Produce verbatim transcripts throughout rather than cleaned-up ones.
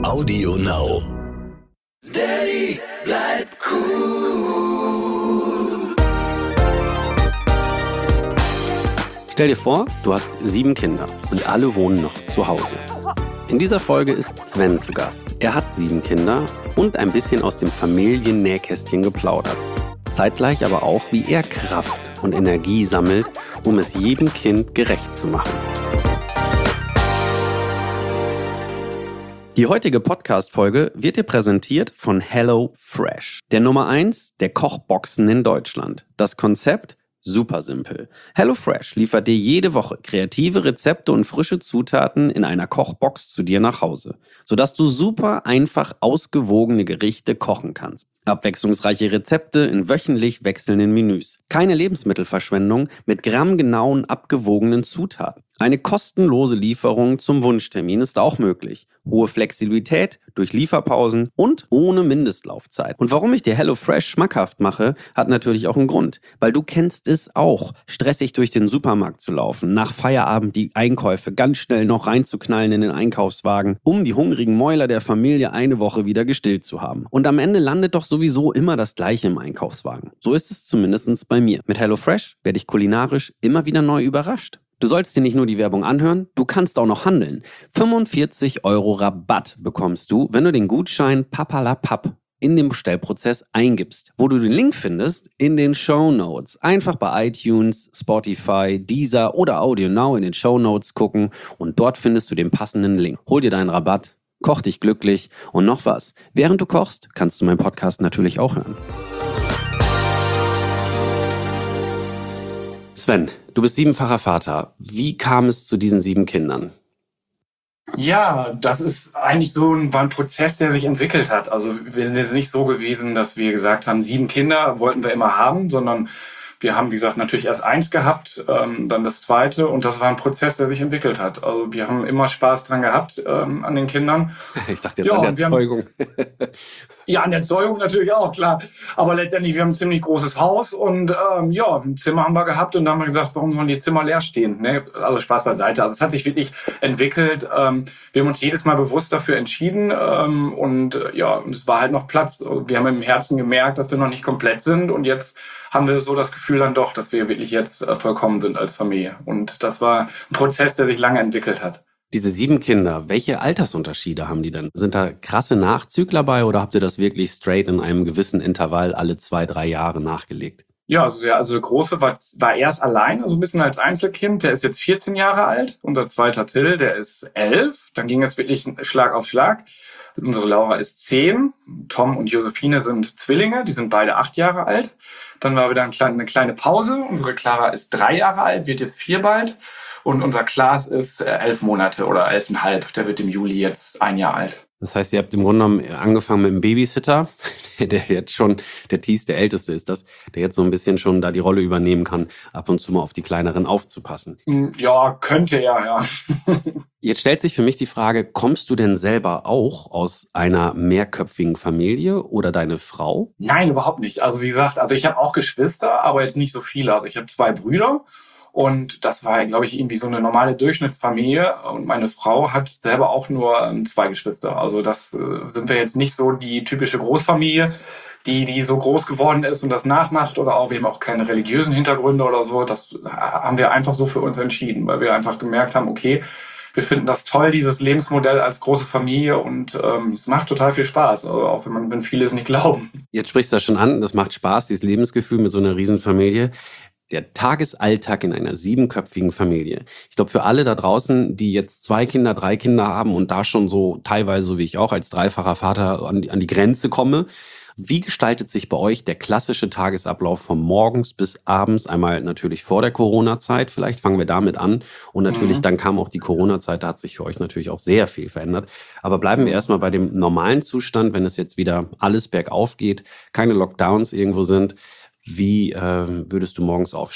Audio Now. Daddy, bleib cool. Stell dir vor, du hast sieben Kinder und alle wohnen noch zu Hause. In dieser Folge ist Sven zu Gast. Er hat sieben Kinder und ein bisschen aus dem Familiennähkästchen geplaudert. Zeitgleich aber auch, wie er Kraft und Energie sammelt, um es jedem Kind gerecht zu machen. Die heutige Podcast-Folge wird dir präsentiert von HelloFresh, der Nummer eins der Kochboxen in Deutschland. Das Konzept? Super simpel. HelloFresh liefert dir jede Woche kreative Rezepte und frische Zutaten in einer Kochbox zu dir nach Hause, sodass du super einfach ausgewogene Gerichte kochen kannst. Abwechslungsreiche Rezepte in wöchentlich wechselnden Menüs. Keine Lebensmittelverschwendung mit grammgenauen, abgewogenen Zutaten. Eine kostenlose Lieferung zum Wunschtermin ist auch möglich. Hohe Flexibilität durch Lieferpausen und ohne Mindestlaufzeit. Und warum ich dir HelloFresh schmackhaft mache, hat natürlich auch einen Grund. Weil du kennst es auch, stressig durch den Supermarkt zu laufen, nach Feierabend die Einkäufe ganz schnell noch reinzuknallen in den Einkaufswagen, um die hungrigen Mäuler der Familie eine Woche wieder gestillt zu haben. Und am Ende landet doch sowieso immer das Gleiche im Einkaufswagen. So ist es zumindest bei mir. Mit HelloFresh werde ich kulinarisch immer wieder neu überrascht. Du sollst dir nicht nur die Werbung anhören, du kannst auch noch handeln. fünfundvierzig Euro Rabatt bekommst du, wenn du den Gutschein Papalapap in dem Bestellprozess eingibst. Wo du den Link findest? In den Shownotes. Einfach bei iTunes, Spotify, Deezer oder Audio Now in den Shownotes gucken und dort findest du den passenden Link. Hol dir deinen Rabatt, koch dich glücklich und noch was. Während du kochst, kannst du meinen Podcast natürlich auch hören. Sven, du bist siebenfacher Vater. Wie kam es zu diesen sieben Kindern? Ja, das ist eigentlich so ein, war ein Prozess, der sich entwickelt hat. Also wir sind jetzt nicht so gewesen, dass wir gesagt haben, sieben Kinder wollten wir immer haben, sondern wir haben, wie gesagt, natürlich erst eins gehabt, ähm, dann das zweite und das war ein Prozess, der sich entwickelt hat. Also wir haben immer Spaß dran gehabt ähm, an den Kindern. Ich dachte jetzt ja, an der Zeugung. Haben, ja, an der Zeugung natürlich auch, klar. Aber letztendlich, wir haben ein ziemlich großes Haus und ähm, ja, ein Zimmer haben wir gehabt und dann haben wir gesagt, warum sollen die Zimmer leer stehen? Ne? Also Spaß beiseite. Also es hat sich wirklich entwickelt. Ähm, wir haben uns jedes Mal bewusst dafür entschieden ähm, und äh, ja, und es war halt noch Platz. Wir haben im Herzen gemerkt, dass wir noch nicht komplett sind und jetzt haben wir so das Gefühl dann doch, dass wir wirklich jetzt äh, vollkommen sind als Familie. Und das war ein Prozess, der sich lange entwickelt hat. Diese sieben Kinder, welche Altersunterschiede haben die denn? Sind da krasse Nachzügler bei oder habt ihr das wirklich straight in einem gewissen Intervall alle zwei, drei Jahre nachgelegt? Ja, also der, also der Große war, war erst allein, also ein bisschen als Einzelkind. Der ist jetzt vierzehn Jahre alt. Unser zweiter Till, der ist elf. Dann ging es wirklich Schlag auf Schlag. Unsere Laura ist zehn. Tom und Josephine sind Zwillinge. Die sind beide acht Jahre alt. Dann war wieder eine kleine, eine kleine Pause. Unsere Clara ist drei Jahre alt, wird jetzt vier bald. Und unser Klaas ist elf Monate oder elfeinhalb. Der wird im Juli jetzt ein Jahr alt. Das heißt, ihr habt im Grunde genommen angefangen mit einem Babysitter, der jetzt schon, der Thies, der Älteste ist das, der jetzt so ein bisschen schon da die Rolle übernehmen kann, ab und zu mal auf die Kleineren aufzupassen. Ja, könnte er, ja. Jetzt stellt sich für mich die Frage, kommst du denn selber auch aus einer mehrköpfigen Familie oder deine Frau? Nein, überhaupt nicht. Also wie gesagt, also ich habe auch Geschwister, aber jetzt nicht so viele. Also ich habe zwei Brüder. Und das war, glaube ich, irgendwie so eine normale Durchschnittsfamilie. Und meine Frau hat selber auch nur ähm, zwei Geschwister. Also das äh, sind wir jetzt nicht so die typische Großfamilie, die die so groß geworden ist und das nachmacht. Oder auch, wir haben auch keine religiösen Hintergründe oder so. Das haben wir einfach so für uns entschieden, weil wir einfach gemerkt haben, okay, wir finden das toll, dieses Lebensmodell als große Familie und ähm, es macht total viel Spaß, also auch wenn man wenn viele es nicht glauben. Jetzt sprichst du das schon an, das macht Spaß, dieses Lebensgefühl mit so einer Riesenfamilie. Der Tagesalltag in einer siebenköpfigen Familie. Ich glaube, für alle da draußen, die jetzt zwei Kinder, drei Kinder haben und da schon so teilweise, so wie ich auch, als dreifacher Vater an die, an die Grenze komme, wie gestaltet sich bei euch der klassische Tagesablauf von morgens bis abends? Einmal natürlich vor der Corona-Zeit, vielleicht fangen wir damit an. Und natürlich, mhm. dann kam auch die Corona-Zeit, da hat sich für euch natürlich auch sehr viel verändert. Aber bleiben wir erstmal bei dem normalen Zustand, wenn es jetzt wieder alles bergauf geht, keine Lockdowns irgendwo sind. Wie äh, würdest du morgens aufstehen?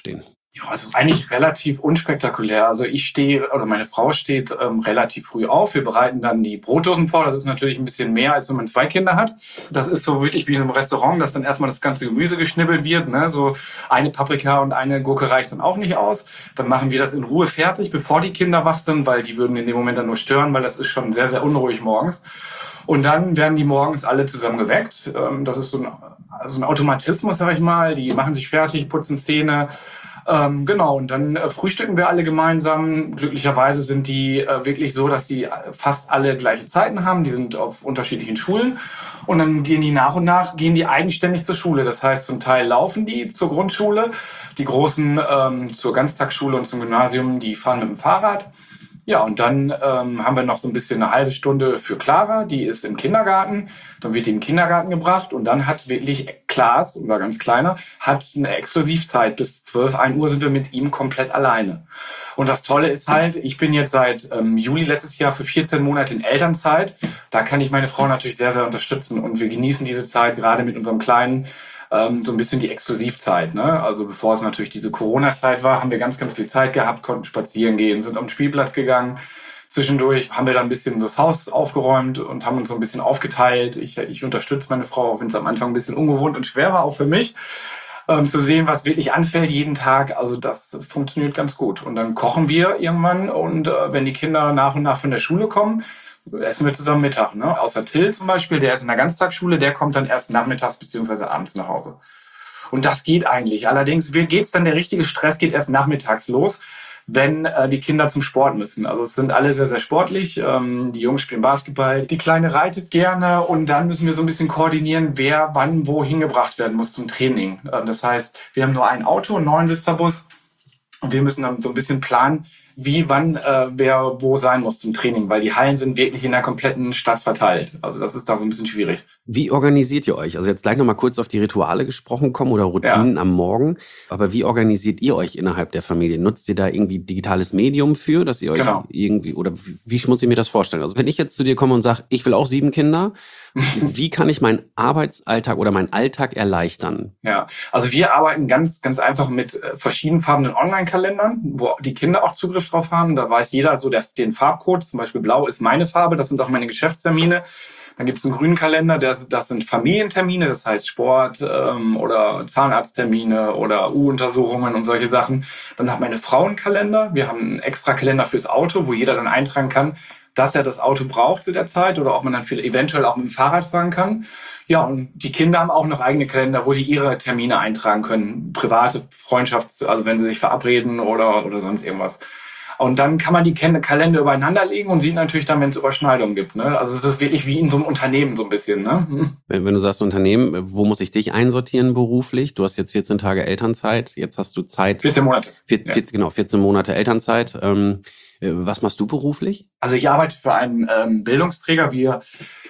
Ja, es ist eigentlich relativ unspektakulär. Also ich stehe, oder meine Frau steht ähm, relativ früh auf. Wir bereiten dann die Brotdosen vor. Das ist natürlich ein bisschen mehr, als wenn man zwei Kinder hat. Das ist so wirklich wie in einem Restaurant, dass dann erstmal das ganze Gemüse geschnibbelt wird. Ne? So eine Paprika und eine Gurke reicht dann auch nicht aus. Dann machen wir das in Ruhe fertig, bevor die Kinder wach sind, weil die würden in dem Moment dann nur stören, weil das ist schon sehr, sehr unruhig morgens. Und dann werden die morgens alle zusammen geweckt. Ähm, das ist so ein, also ein Automatismus, sag ich mal. Die machen sich fertig, putzen Zähne. Ähm, genau, und dann äh, frühstücken wir alle gemeinsam. Glücklicherweise sind die äh, wirklich so, dass die fast alle gleiche Zeiten haben. Die sind auf unterschiedlichen Schulen. Und dann gehen die nach und nach, gehen die eigenständig zur Schule. Das heißt, zum Teil laufen die zur Grundschule. Die Großen ähm, zur Ganztagsschule und zum Gymnasium, die fahren mit dem Fahrrad. Ja, und dann ähm, haben wir noch so ein bisschen eine halbe Stunde für Clara, die ist im Kindergarten. Dann wird die in den Kindergarten gebracht und dann hat wirklich Klaas, unser ganz Kleiner, hat eine Exklusivzeit. Bis zwölf, ein Uhr sind wir mit ihm komplett alleine. Und das Tolle ist halt, ich bin jetzt seit ähm, Juli letztes Jahr für vierzehn Monate in Elternzeit. Da kann ich meine Frau natürlich sehr, sehr unterstützen und wir genießen diese Zeit gerade mit unserem Kleinen. Ähm, so ein bisschen die Exklusivzeit, ne? Also bevor es natürlich diese Corona-Zeit war, haben wir ganz, ganz viel Zeit gehabt, konnten spazieren gehen, sind am Spielplatz gegangen. Zwischendurch haben wir dann ein bisschen das Haus aufgeräumt und haben uns so ein bisschen aufgeteilt. Ich, ich unterstütze meine Frau, auch wenn es am Anfang ein bisschen ungewohnt und schwer war, auch für mich, ähm, zu sehen, was wirklich anfällt jeden Tag. Also das funktioniert ganz gut. Und dann kochen wir irgendwann und äh, wenn die Kinder nach und nach von der Schule kommen, essen wir zusammen Mittag, ne? Außer Till zum Beispiel, der ist in der Ganztagsschule, der kommt dann erst nachmittags beziehungsweise abends nach Hause. Und das geht eigentlich. Allerdings geht's dann, der richtige Stress geht erst nachmittags los, wenn äh, die Kinder zum Sport müssen. Also es sind alle sehr, sehr sportlich. Ähm, die Jungs spielen Basketball, die Kleine reitet gerne und dann müssen wir so ein bisschen koordinieren, wer wann wo hingebracht werden muss zum Training. Äh, das heißt, wir haben nur ein Auto, einen Neunsitzerbus und wir müssen dann so ein bisschen planen, wie, wann, äh, wer wo sein muss zum Training, weil die Hallen sind wirklich in der kompletten Stadt verteilt. Also das ist da so ein bisschen schwierig. Wie organisiert ihr euch? Also jetzt gleich nochmal kurz auf die Rituale gesprochen kommen oder Routinen ja. am Morgen. Aber wie organisiert ihr euch innerhalb der Familie? Nutzt ihr da irgendwie digitales Medium für, dass ihr euch genau. irgendwie, oder wie, wie muss ich mir das vorstellen? Also wenn ich jetzt zu dir komme und sage, ich will auch sieben Kinder, wie kann ich meinen Arbeitsalltag oder meinen Alltag erleichtern? Ja, also wir arbeiten ganz, ganz einfach mit verschiedenfarbenen Online-Kalendern, wo die Kinder auch Zugriff drauf haben. Da weiß jeder so der, den Farbcode. Zum Beispiel blau ist meine Farbe, das sind auch meine Geschäftstermine. Dann gibt es einen grünen Kalender, das, das sind Familientermine, das heißt Sport ähm, oder Zahnarzttermine oder U-Untersuchungen und solche Sachen. Dann hat meine Frau einen Kalender. Wir haben einen extra Kalender fürs Auto, wo jeder dann eintragen kann, dass er das Auto braucht zu der Zeit oder ob man dann viel, eventuell auch mit dem Fahrrad fahren kann. Ja, und die Kinder haben auch noch eigene Kalender, wo die ihre Termine eintragen können. Private Freundschafts-, also wenn sie sich verabreden oder, oder sonst irgendwas. Und dann kann man die Kalender übereinander legen und sieht natürlich dann, wenn es Überschneidungen gibt. Ne? Also es ist wirklich wie in so einem Unternehmen so ein bisschen. Ne? Wenn, wenn du sagst Unternehmen, wo muss ich dich einsortieren beruflich? Du hast jetzt vierzehn Tage Elternzeit, jetzt hast du Zeit. vierzehn Monate. vierzehn, ja. Genau, vierzehn Monate Elternzeit. Ähm, was machst du beruflich? Also ich arbeite für einen ähm, Bildungsträger. Wir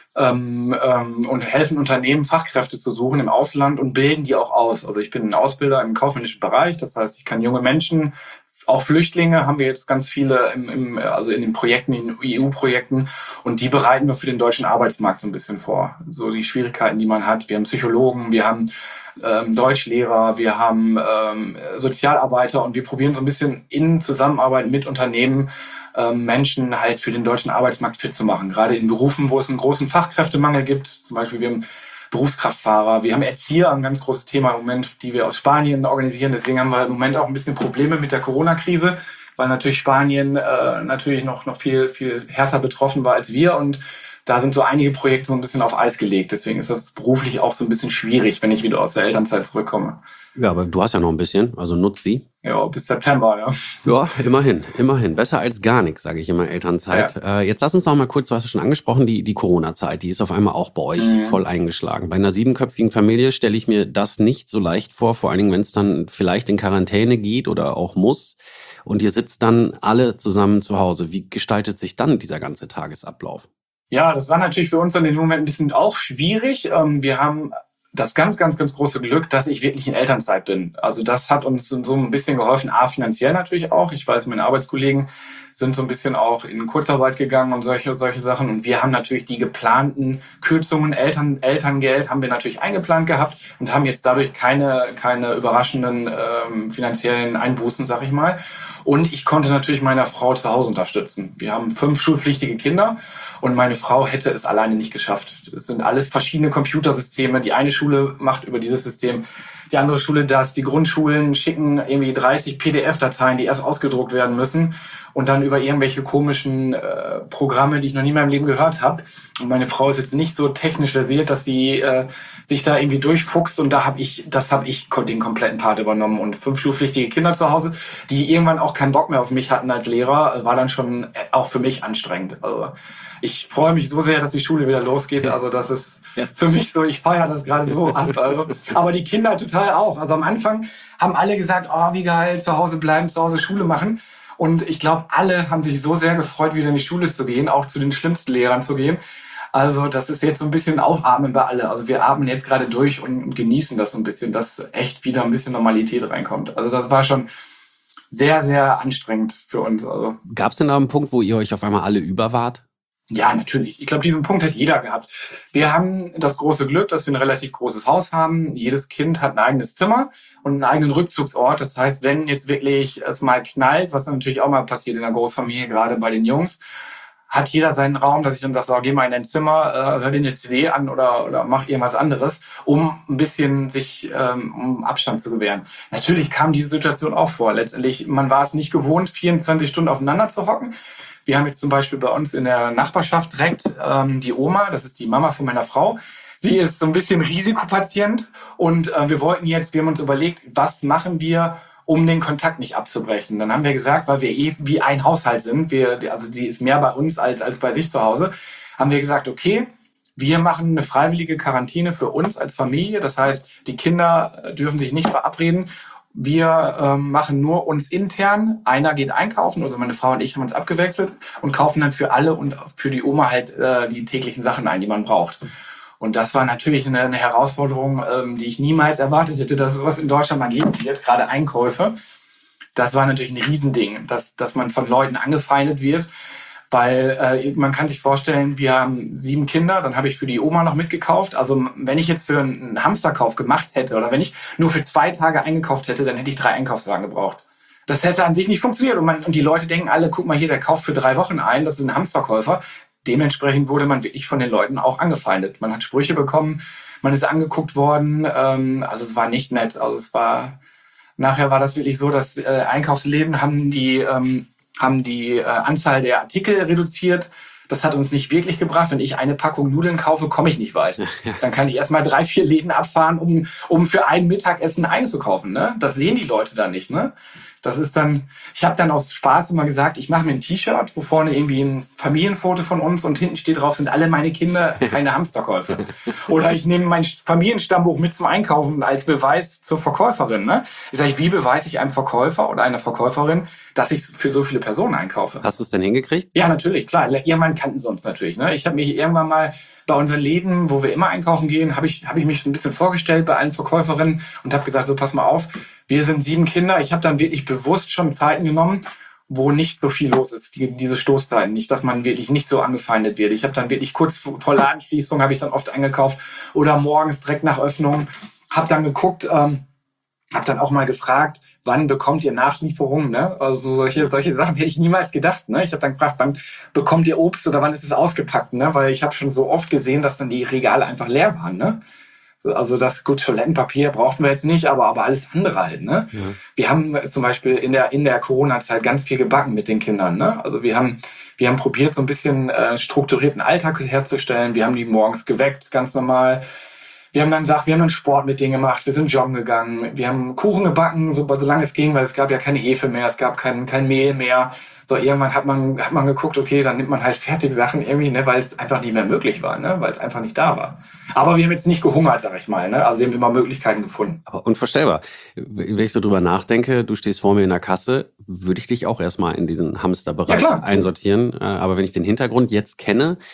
ähm, ähm, und helfen Unternehmen, Fachkräfte zu suchen im Ausland und bilden die auch aus. Also ich bin ein Ausbilder im kaufmännischen Bereich. Das heißt, ich kann junge Menschen, auch Flüchtlinge haben wir jetzt ganz viele im, im, also in den Projekten, in E U-Projekten und die bereiten wir für den deutschen Arbeitsmarkt so ein bisschen vor. So die Schwierigkeiten, die man hat. Wir haben Psychologen, wir haben ähm, Deutschlehrer, wir haben ähm, Sozialarbeiter und wir probieren so ein bisschen in Zusammenarbeit mit Unternehmen ähm, Menschen halt für den deutschen Arbeitsmarkt fit zu machen. Gerade in Berufen, wo es einen großen Fachkräftemangel gibt. Zum Beispiel wir haben Berufskraftfahrer, wir haben Erzieher, ein ganz großes Thema im Moment, die wir aus Spanien organisieren. Deswegen haben wir im Moment auch ein bisschen Probleme mit der Corona-Krise, weil natürlich Spanien äh, natürlich noch, noch viel, viel härter betroffen war als wir. Und da sind so einige Projekte so ein bisschen auf Eis gelegt. Deswegen ist das beruflich auch so ein bisschen schwierig, wenn ich wieder aus der Elternzeit zurückkomme. Ja, aber du hast ja noch ein bisschen, also nutz sie. Ja, bis September, ja. Ja, immerhin, immerhin. Besser als gar nichts, sage ich immer, Elternzeit. Ja. Äh, jetzt lass uns noch mal kurz, du hast es schon angesprochen, die, die Corona-Zeit, die ist auf einmal auch bei euch mhm. voll eingeschlagen. Bei einer siebenköpfigen Familie stelle ich mir das nicht so leicht vor, vor allen Dingen, wenn es dann vielleicht in Quarantäne geht oder auch muss. Und ihr sitzt dann alle zusammen zu Hause. Wie gestaltet sich dann dieser ganze Tagesablauf? Ja, das war natürlich für uns dann in dem Moment ein bisschen auch schwierig. Wir haben das ganz, ganz, ganz große Glück, dass ich wirklich in Elternzeit bin. Also das hat uns so ein bisschen geholfen, A, finanziell natürlich auch. Ich weiß, meine Arbeitskollegen sind so ein bisschen auch in Kurzarbeit gegangen und solche, solche Sachen. Und wir haben natürlich die geplanten Kürzungen, Eltern, Elterngeld haben wir natürlich eingeplant gehabt und haben jetzt dadurch keine, keine überraschenden ähm, finanziellen Einbußen, sag ich mal. Und ich konnte natürlich meiner Frau zu Hause unterstützen. Wir haben fünf schulpflichtige Kinder und meine Frau hätte es alleine nicht geschafft. Es sind alles verschiedene Computersysteme. Die eine Schule macht über dieses System, die andere Schule das. Die Grundschulen schicken irgendwie dreißig P D F-Dateien, die erst ausgedruckt werden müssen und dann über irgendwelche komischen äh, Programme, die ich noch nie in meinem Leben gehört habe. Und meine Frau ist jetzt nicht so technisch versiert, dass sie äh, sich da irgendwie durchfuchst. Und da habe ich, das habe ich den kompletten Part übernommen. Und fünf schulpflichtige Kinder zu Hause, die irgendwann auch keinen Bock mehr auf mich hatten als Lehrer, war dann schon auch für mich anstrengend. Also ich freue mich so sehr, dass die Schule wieder losgeht. Also das ist für mich so, ich feiere das gerade so ab. Also, aber die Kinder total auch. Also am Anfang haben alle gesagt, oh, wie geil, zu Hause bleiben, zu Hause Schule machen. Und ich glaube, alle haben sich so sehr gefreut, wieder in die Schule zu gehen, auch zu den schlimmsten Lehrern zu gehen. Also das ist jetzt so ein bisschen Aufatmen bei alle. Also wir atmen jetzt gerade durch und genießen das so ein bisschen, dass echt wieder ein bisschen Normalität reinkommt. Also das war schon sehr, sehr anstrengend für uns. Also Gab es denn da einen Punkt, wo ihr euch auf einmal alle über wart? ja, natürlich. Ich glaube, diesen Punkt hat jeder gehabt. Wir haben das große Glück, dass wir ein relativ großes Haus haben. Jedes Kind hat ein eigenes Zimmer und einen eigenen Rückzugsort. Das heißt, wenn jetzt wirklich es mal knallt, was natürlich auch mal passiert in der Großfamilie, gerade bei den Jungs, hat jeder seinen Raum, dass ich dann sage, so, geh mal in dein Zimmer, äh, hör dir eine C D an oder, oder mach irgendwas anderes, um ein bisschen sich ähm, um Abstand zu gewähren. Natürlich kam diese Situation auch vor. Letztendlich, man war es nicht gewohnt, vierundzwanzig Stunden aufeinander zu hocken. Wir haben jetzt zum Beispiel bei uns in der Nachbarschaft direkt ähm, die Oma, das ist die Mama von meiner Frau. Sie ist so ein bisschen Risikopatient und äh, wir wollten jetzt, wir haben uns überlegt, was machen wir, um den Kontakt nicht abzubrechen. Dann haben wir gesagt, weil wir eh wie ein Haushalt sind, wir, also sie ist mehr bei uns als, als bei sich zu Hause, haben wir gesagt, okay, wir machen eine freiwillige Quarantäne für uns als Familie. Das heißt, die Kinder dürfen sich nicht verabreden. Wir ähm, machen nur uns intern. Einer geht einkaufen, also meine Frau und ich haben uns abgewechselt und kaufen dann für alle und für die Oma halt äh, die täglichen Sachen ein, die man braucht. Und das war natürlich eine, eine Herausforderung, ähm, die ich niemals erwartet hätte, dass sowas in Deutschland mal geben wird, gerade Einkäufe. Das war natürlich ein Riesending, dass, dass man von Leuten angefeindet wird, weil äh, man kann sich vorstellen, wir haben sieben Kinder, dann habe ich für die Oma noch mitgekauft. Also wenn ich jetzt für einen Hamsterkauf gemacht hätte oder wenn ich nur für zwei Tage eingekauft hätte, dann hätte ich drei Einkaufswagen gebraucht. Das hätte an sich nicht funktioniert und, man, und die Leute denken alle, guck mal hier, der kauft für drei Wochen ein, das ist ein Hamsterkäufer. Dementsprechend wurde man wirklich von den Leuten auch angefeindet. Man hat Sprüche bekommen, man ist angeguckt worden, ähm, also es war nicht nett. Also es war, nachher war das wirklich so, dass äh, Einkaufsläden haben die... Ähm, haben die äh, Anzahl der Artikel reduziert. Das hat uns nicht wirklich gebracht. Wenn ich eine Packung Nudeln kaufe, komme ich nicht weit. Dann kann ich erstmal drei, vier Läden abfahren, um, um für ein Mittagessen einzukaufen. Ne? Das sehen die Leute dann nicht. Ne? Das ist dann, ich habe dann aus Spaß immer gesagt, ich mache mir ein T-Shirt, wo vorne irgendwie ein Familienfoto von uns und hinten steht drauf, sind alle meine Kinder keine Hamsterkäufe. Oder ich nehme mein Familienstammbuch mit zum Einkaufen als Beweis zur Verkäuferin. Ne? Ich sage, wie beweise ich einem Verkäufer oder einer Verkäuferin, dass ich für so viele Personen einkaufe? Hast du es denn hingekriegt? Ja, natürlich, klar. Irgendwann kannten sie uns natürlich. Ne? Ich habe mich irgendwann mal bei unseren Läden, wo wir immer einkaufen gehen, habe ich, hab ich mich ein bisschen vorgestellt bei allen Verkäuferinnen und habe gesagt, so pass mal auf, wir sind sieben Kinder. Ich habe dann wirklich bewusst schon Zeiten genommen, wo nicht so viel los ist, die, diese Stoßzeiten. Nicht, dass man wirklich nicht so angefeindet wird. Ich habe dann wirklich kurz vor Ladenschließung habe ich dann oft eingekauft oder morgens direkt nach Öffnung. Habe dann geguckt, ähm, habe dann auch mal gefragt, wann bekommt ihr Nachlieferungen? Ne? Also solche, solche Sachen hätte ich niemals gedacht. Ne? Ich habe dann gefragt, wann bekommt ihr Obst oder wann ist es ausgepackt? Ne? Weil ich habe schon so oft gesehen, dass dann die Regale einfach leer waren. Ne? Also das gut, Toilettenpapier brauchten wir jetzt nicht, aber, aber alles andere halt. Ne? Ja. Wir haben zum Beispiel in der, in der Corona-Zeit ganz viel gebacken mit den Kindern. Ne? Also wir haben, wir haben probiert, so ein bisschen äh, strukturierten Alltag herzustellen. Wir haben die morgens geweckt, ganz normal. Wir haben dann gesagt, wir haben dann Sport mit denen gemacht, wir sind joggen gegangen, wir haben Kuchen gebacken, so, solange es ging, weil es gab ja keine Hefe mehr, es gab kein, kein Mehl mehr. So, irgendwann hat man, hat man geguckt, okay, dann nimmt man halt Fertigsachen irgendwie, ne, weil es einfach nicht mehr möglich war, ne, weil es einfach nicht da war. Aber wir haben jetzt nicht gehungert, sag ich mal, ne, also wir haben immer Möglichkeiten gefunden. Aber unvorstellbar. Wenn ich so drüber nachdenke, du stehst vor mir in der Kasse, würde ich dich auch erstmal in diesen Hamsterbereich Ja, einsortieren. Aber wenn ich den Hintergrund jetzt kenne,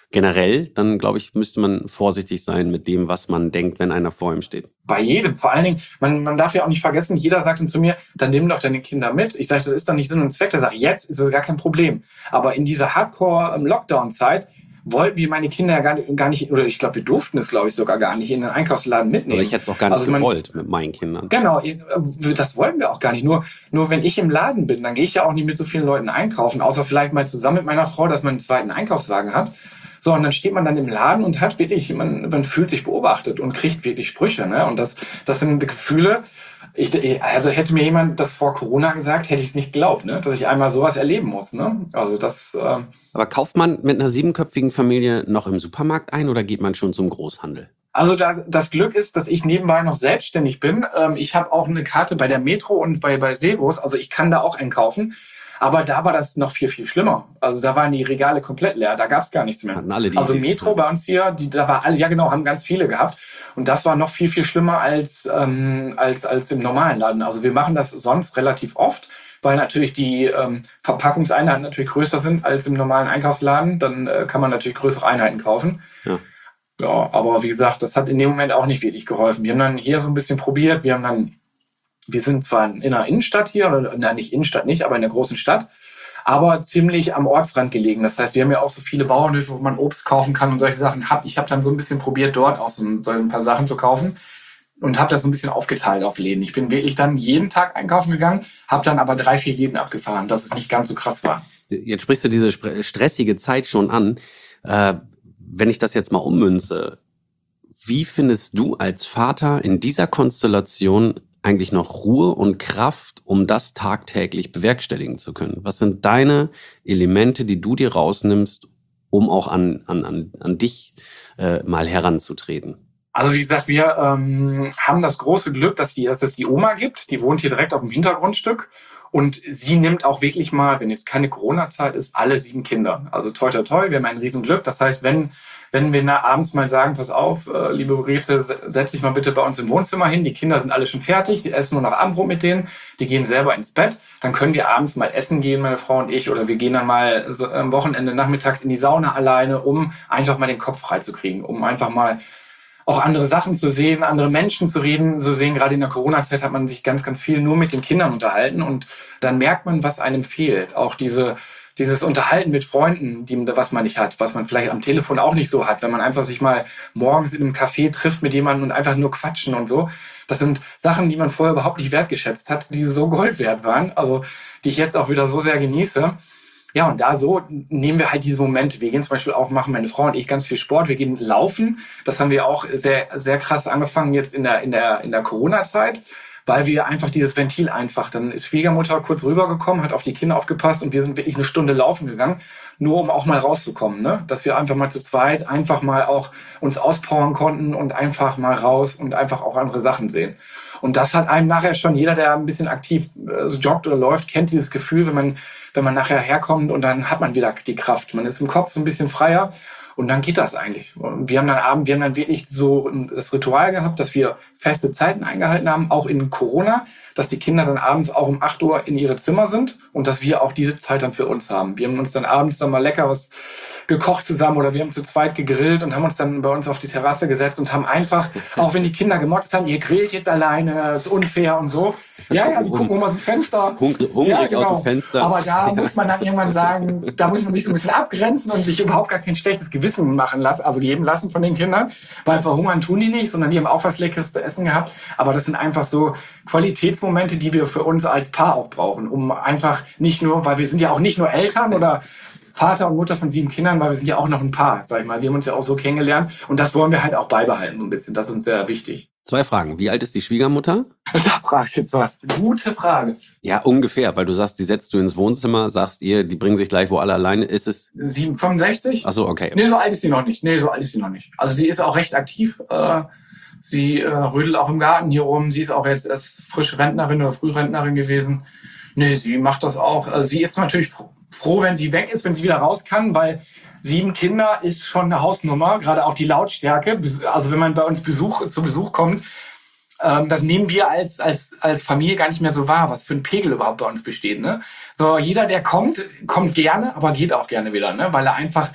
generell, dann glaube ich, müsste man vorsichtig sein mit dem, was man denkt, wenn einer vor ihm steht. Bei jedem. Vor allen Dingen, man, man darf ja auch nicht vergessen, jeder sagt dann zu mir, dann nimm doch deine Kinder mit. Ich sage, das ist doch nicht Sinn und Zweck. Der sagt, jetzt ist es gar kein Problem. Aber in dieser Hardcore-Lockdown-Zeit wollten wir meine Kinder ja gar nicht, gar nicht oder ich glaube, wir durften es, glaube ich, sogar gar nicht in den Einkaufsladen mitnehmen. Also ich hätte es auch gar nicht also man, gewollt mit meinen Kindern. Genau, das wollten wir auch gar nicht. Nur, nur wenn ich im Laden bin, dann gehe ich ja auch nicht mit so vielen Leuten einkaufen, außer vielleicht mal zusammen mit meiner Frau, dass man einen zweiten Einkaufswagen hat. So, und dann steht man dann im Laden und hat wirklich, man, man fühlt sich beobachtet und kriegt wirklich Sprüche, ne? Und das, das sind Gefühle. Ich, also hätte mir jemand das vor Corona gesagt, hätte ich es nicht geglaubt, ne? Dass ich einmal sowas erleben muss, ne? Also das. Äh Aber kauft man mit einer siebenköpfigen Familie noch im Supermarkt ein oder geht man schon zum Großhandel? Also das, das Glück ist, dass ich nebenbei noch selbstständig bin. Ähm, ich habe auch eine Karte bei der Metro und bei bei Segos, also ich kann da auch einkaufen. Aber da war das noch viel, viel schlimmer. Also da waren die Regale komplett leer, da gab es gar nichts mehr. Hatten alle die also Idee. Metro bei uns hier, die, da war alle, ja genau, haben ganz viele gehabt. Und das war noch viel, viel schlimmer als, ähm, als, als im normalen Laden. Also wir machen das sonst relativ oft, weil natürlich die ähm, Verpackungseinheiten natürlich größer sind als im normalen Einkaufsladen. Dann äh, kann man natürlich größere Einheiten kaufen. Ja. Ja, aber wie gesagt, das hat in dem Moment auch nicht wirklich geholfen. Wir haben dann hier so ein bisschen probiert. Wir haben dann Wir sind zwar in einer Innenstadt hier, oder nein, nicht Innenstadt nicht, aber in einer großen Stadt, aber ziemlich am Ortsrand gelegen. Das heißt, wir haben ja auch so viele Bauernhöfe, wo man Obst kaufen kann und solche Sachen. Ich habe dann so ein bisschen probiert, dort auch so ein paar Sachen zu kaufen und habe das so ein bisschen aufgeteilt auf Läden. Ich bin wirklich dann jeden Tag einkaufen gegangen, habe dann aber drei, vier Läden abgefahren, dass es nicht ganz so krass war. Jetzt sprichst du diese stressige Zeit schon an. Äh, wenn ich das jetzt mal ummünze, wie findest du als Vater in dieser Konstellation eigentlich noch Ruhe und Kraft, um das tagtäglich bewerkstelligen zu können? Was sind deine Elemente, die du dir rausnimmst, um auch an, an, an, an dich äh, mal heranzutreten? Also wie gesagt, wir ähm, haben das große Glück, dass, die, dass es die Oma gibt. Die wohnt hier direkt auf dem Hintergrundstück. Und sie nimmt auch wirklich mal, wenn jetzt keine Corona-Zeit ist, alle sieben Kinder. Also toi, toi, toi, wir haben ein Riesenglück. Das heißt, wenn, wenn wir na, abends mal sagen, pass auf, äh, liebe Grete, setz dich mal bitte bei uns im Wohnzimmer hin. Die Kinder sind alle schon fertig, die essen nur noch Abendbrot mit denen, die gehen selber ins Bett. Dann können wir abends mal essen gehen, meine Frau und ich. Oder wir gehen dann mal so, am Wochenende nachmittags in die Sauna alleine, um einfach mal den Kopf freizukriegen, um einfach mal auch andere Sachen zu sehen, andere Menschen zu reden, zu sehen. Gerade in der Corona-Zeit hat man sich ganz, ganz viel nur mit den Kindern unterhalten und dann merkt man, was einem fehlt. Auch diese, dieses Unterhalten mit Freunden, die, was man nicht hat, was man vielleicht am Telefon auch nicht so hat, wenn man einfach sich mal morgens in einem Café trifft mit jemandem und einfach nur quatschen und so. Das sind Sachen, die man vorher überhaupt nicht wertgeschätzt hat, die so Gold wert waren, also die ich jetzt auch wieder so sehr genieße. Ja, und da so nehmen wir halt diese Momente. Wir gehen zum Beispiel auch, machen meine Frau und ich ganz viel Sport. Wir gehen laufen. Das haben wir auch sehr, sehr krass angefangen jetzt in der, in der, in der Corona-Zeit, weil wir einfach dieses Ventil einfach, dann ist Schwiegermutter kurz rübergekommen, hat auf die Kinder aufgepasst und wir sind wirklich eine Stunde laufen gegangen, nur um auch mal rauszukommen, ne? Dass wir einfach mal zu zweit einfach mal auch uns auspowern konnten und einfach mal raus und einfach auch andere Sachen sehen. Und das hat einem nachher schon, jeder, der ein bisschen aktiv äh, joggt oder läuft, kennt dieses Gefühl, wenn man, wenn man nachher herkommt und dann hat man wieder die Kraft. Man ist im Kopf so ein bisschen freier und dann geht das eigentlich. Und wir haben dann abend, wir haben dann wirklich so das Ritual gehabt, dass wir feste Zeiten eingehalten haben, auch in Corona, dass die Kinder dann abends auch um acht Uhr in ihre Zimmer sind und dass wir auch diese Zeit dann für uns haben. Wir haben uns dann abends dann mal lecker was gekocht zusammen oder wir haben zu zweit gegrillt und haben uns dann bei uns auf die Terrasse gesetzt und haben einfach, auch wenn die Kinder gemotzt haben, ihr grillt jetzt alleine, ist unfair und so. Ja, ja, die gucken immer aus dem Fenster. Hungrig, hungrig ja, genau. aus dem Fenster. Aber da muss man dann irgendwann sagen, da muss man sich so ein bisschen abgrenzen und sich überhaupt gar kein schlechtes Gewissen machen lassen, also geben lassen von den Kindern, weil verhungern tun die nicht, sondern die haben auch was Leckeres zu essen gehabt. Aber das sind einfach so Qualitätsmomente, die wir für uns als Paar auch brauchen, um einfach nicht nur, weil wir sind ja auch nicht nur Eltern oder Vater und Mutter von sieben Kindern, weil wir sind ja auch noch ein Paar, sag ich mal. Wir haben uns ja auch so kennengelernt und das wollen wir halt auch beibehalten so ein bisschen. Das ist uns sehr wichtig. Zwei Fragen. Wie alt ist die Schwiegermutter? Da fragst du jetzt was. Gute Frage. Ja, ungefähr, weil du sagst, die setzt du ins Wohnzimmer, sagst ihr, die bringen sich gleich wo alle alleine. Ist es sieben, fünfundsechzig? Ach so, okay. Nee, so alt ist sie noch nicht. Nee, so alt ist sie noch nicht. Also sie ist auch recht aktiv. Äh, sie äh, rödelt auch im Garten hier rum. Sie ist auch jetzt erst frische Rentnerin oder Frührentnerin gewesen. Nee, sie macht das auch. Also sie ist natürlich froh, froh, wenn sie weg ist, wenn sie wieder raus kann, weil sieben Kinder ist schon eine Hausnummer, gerade auch die Lautstärke. Also wenn man bei uns Besuch, zu Besuch kommt, ähm, das nehmen wir als, als, als Familie gar nicht mehr so wahr, was für ein Pegel überhaupt bei uns besteht. Ne? So, jeder, der kommt, kommt gerne, aber geht auch gerne wieder, ne? Weil er einfach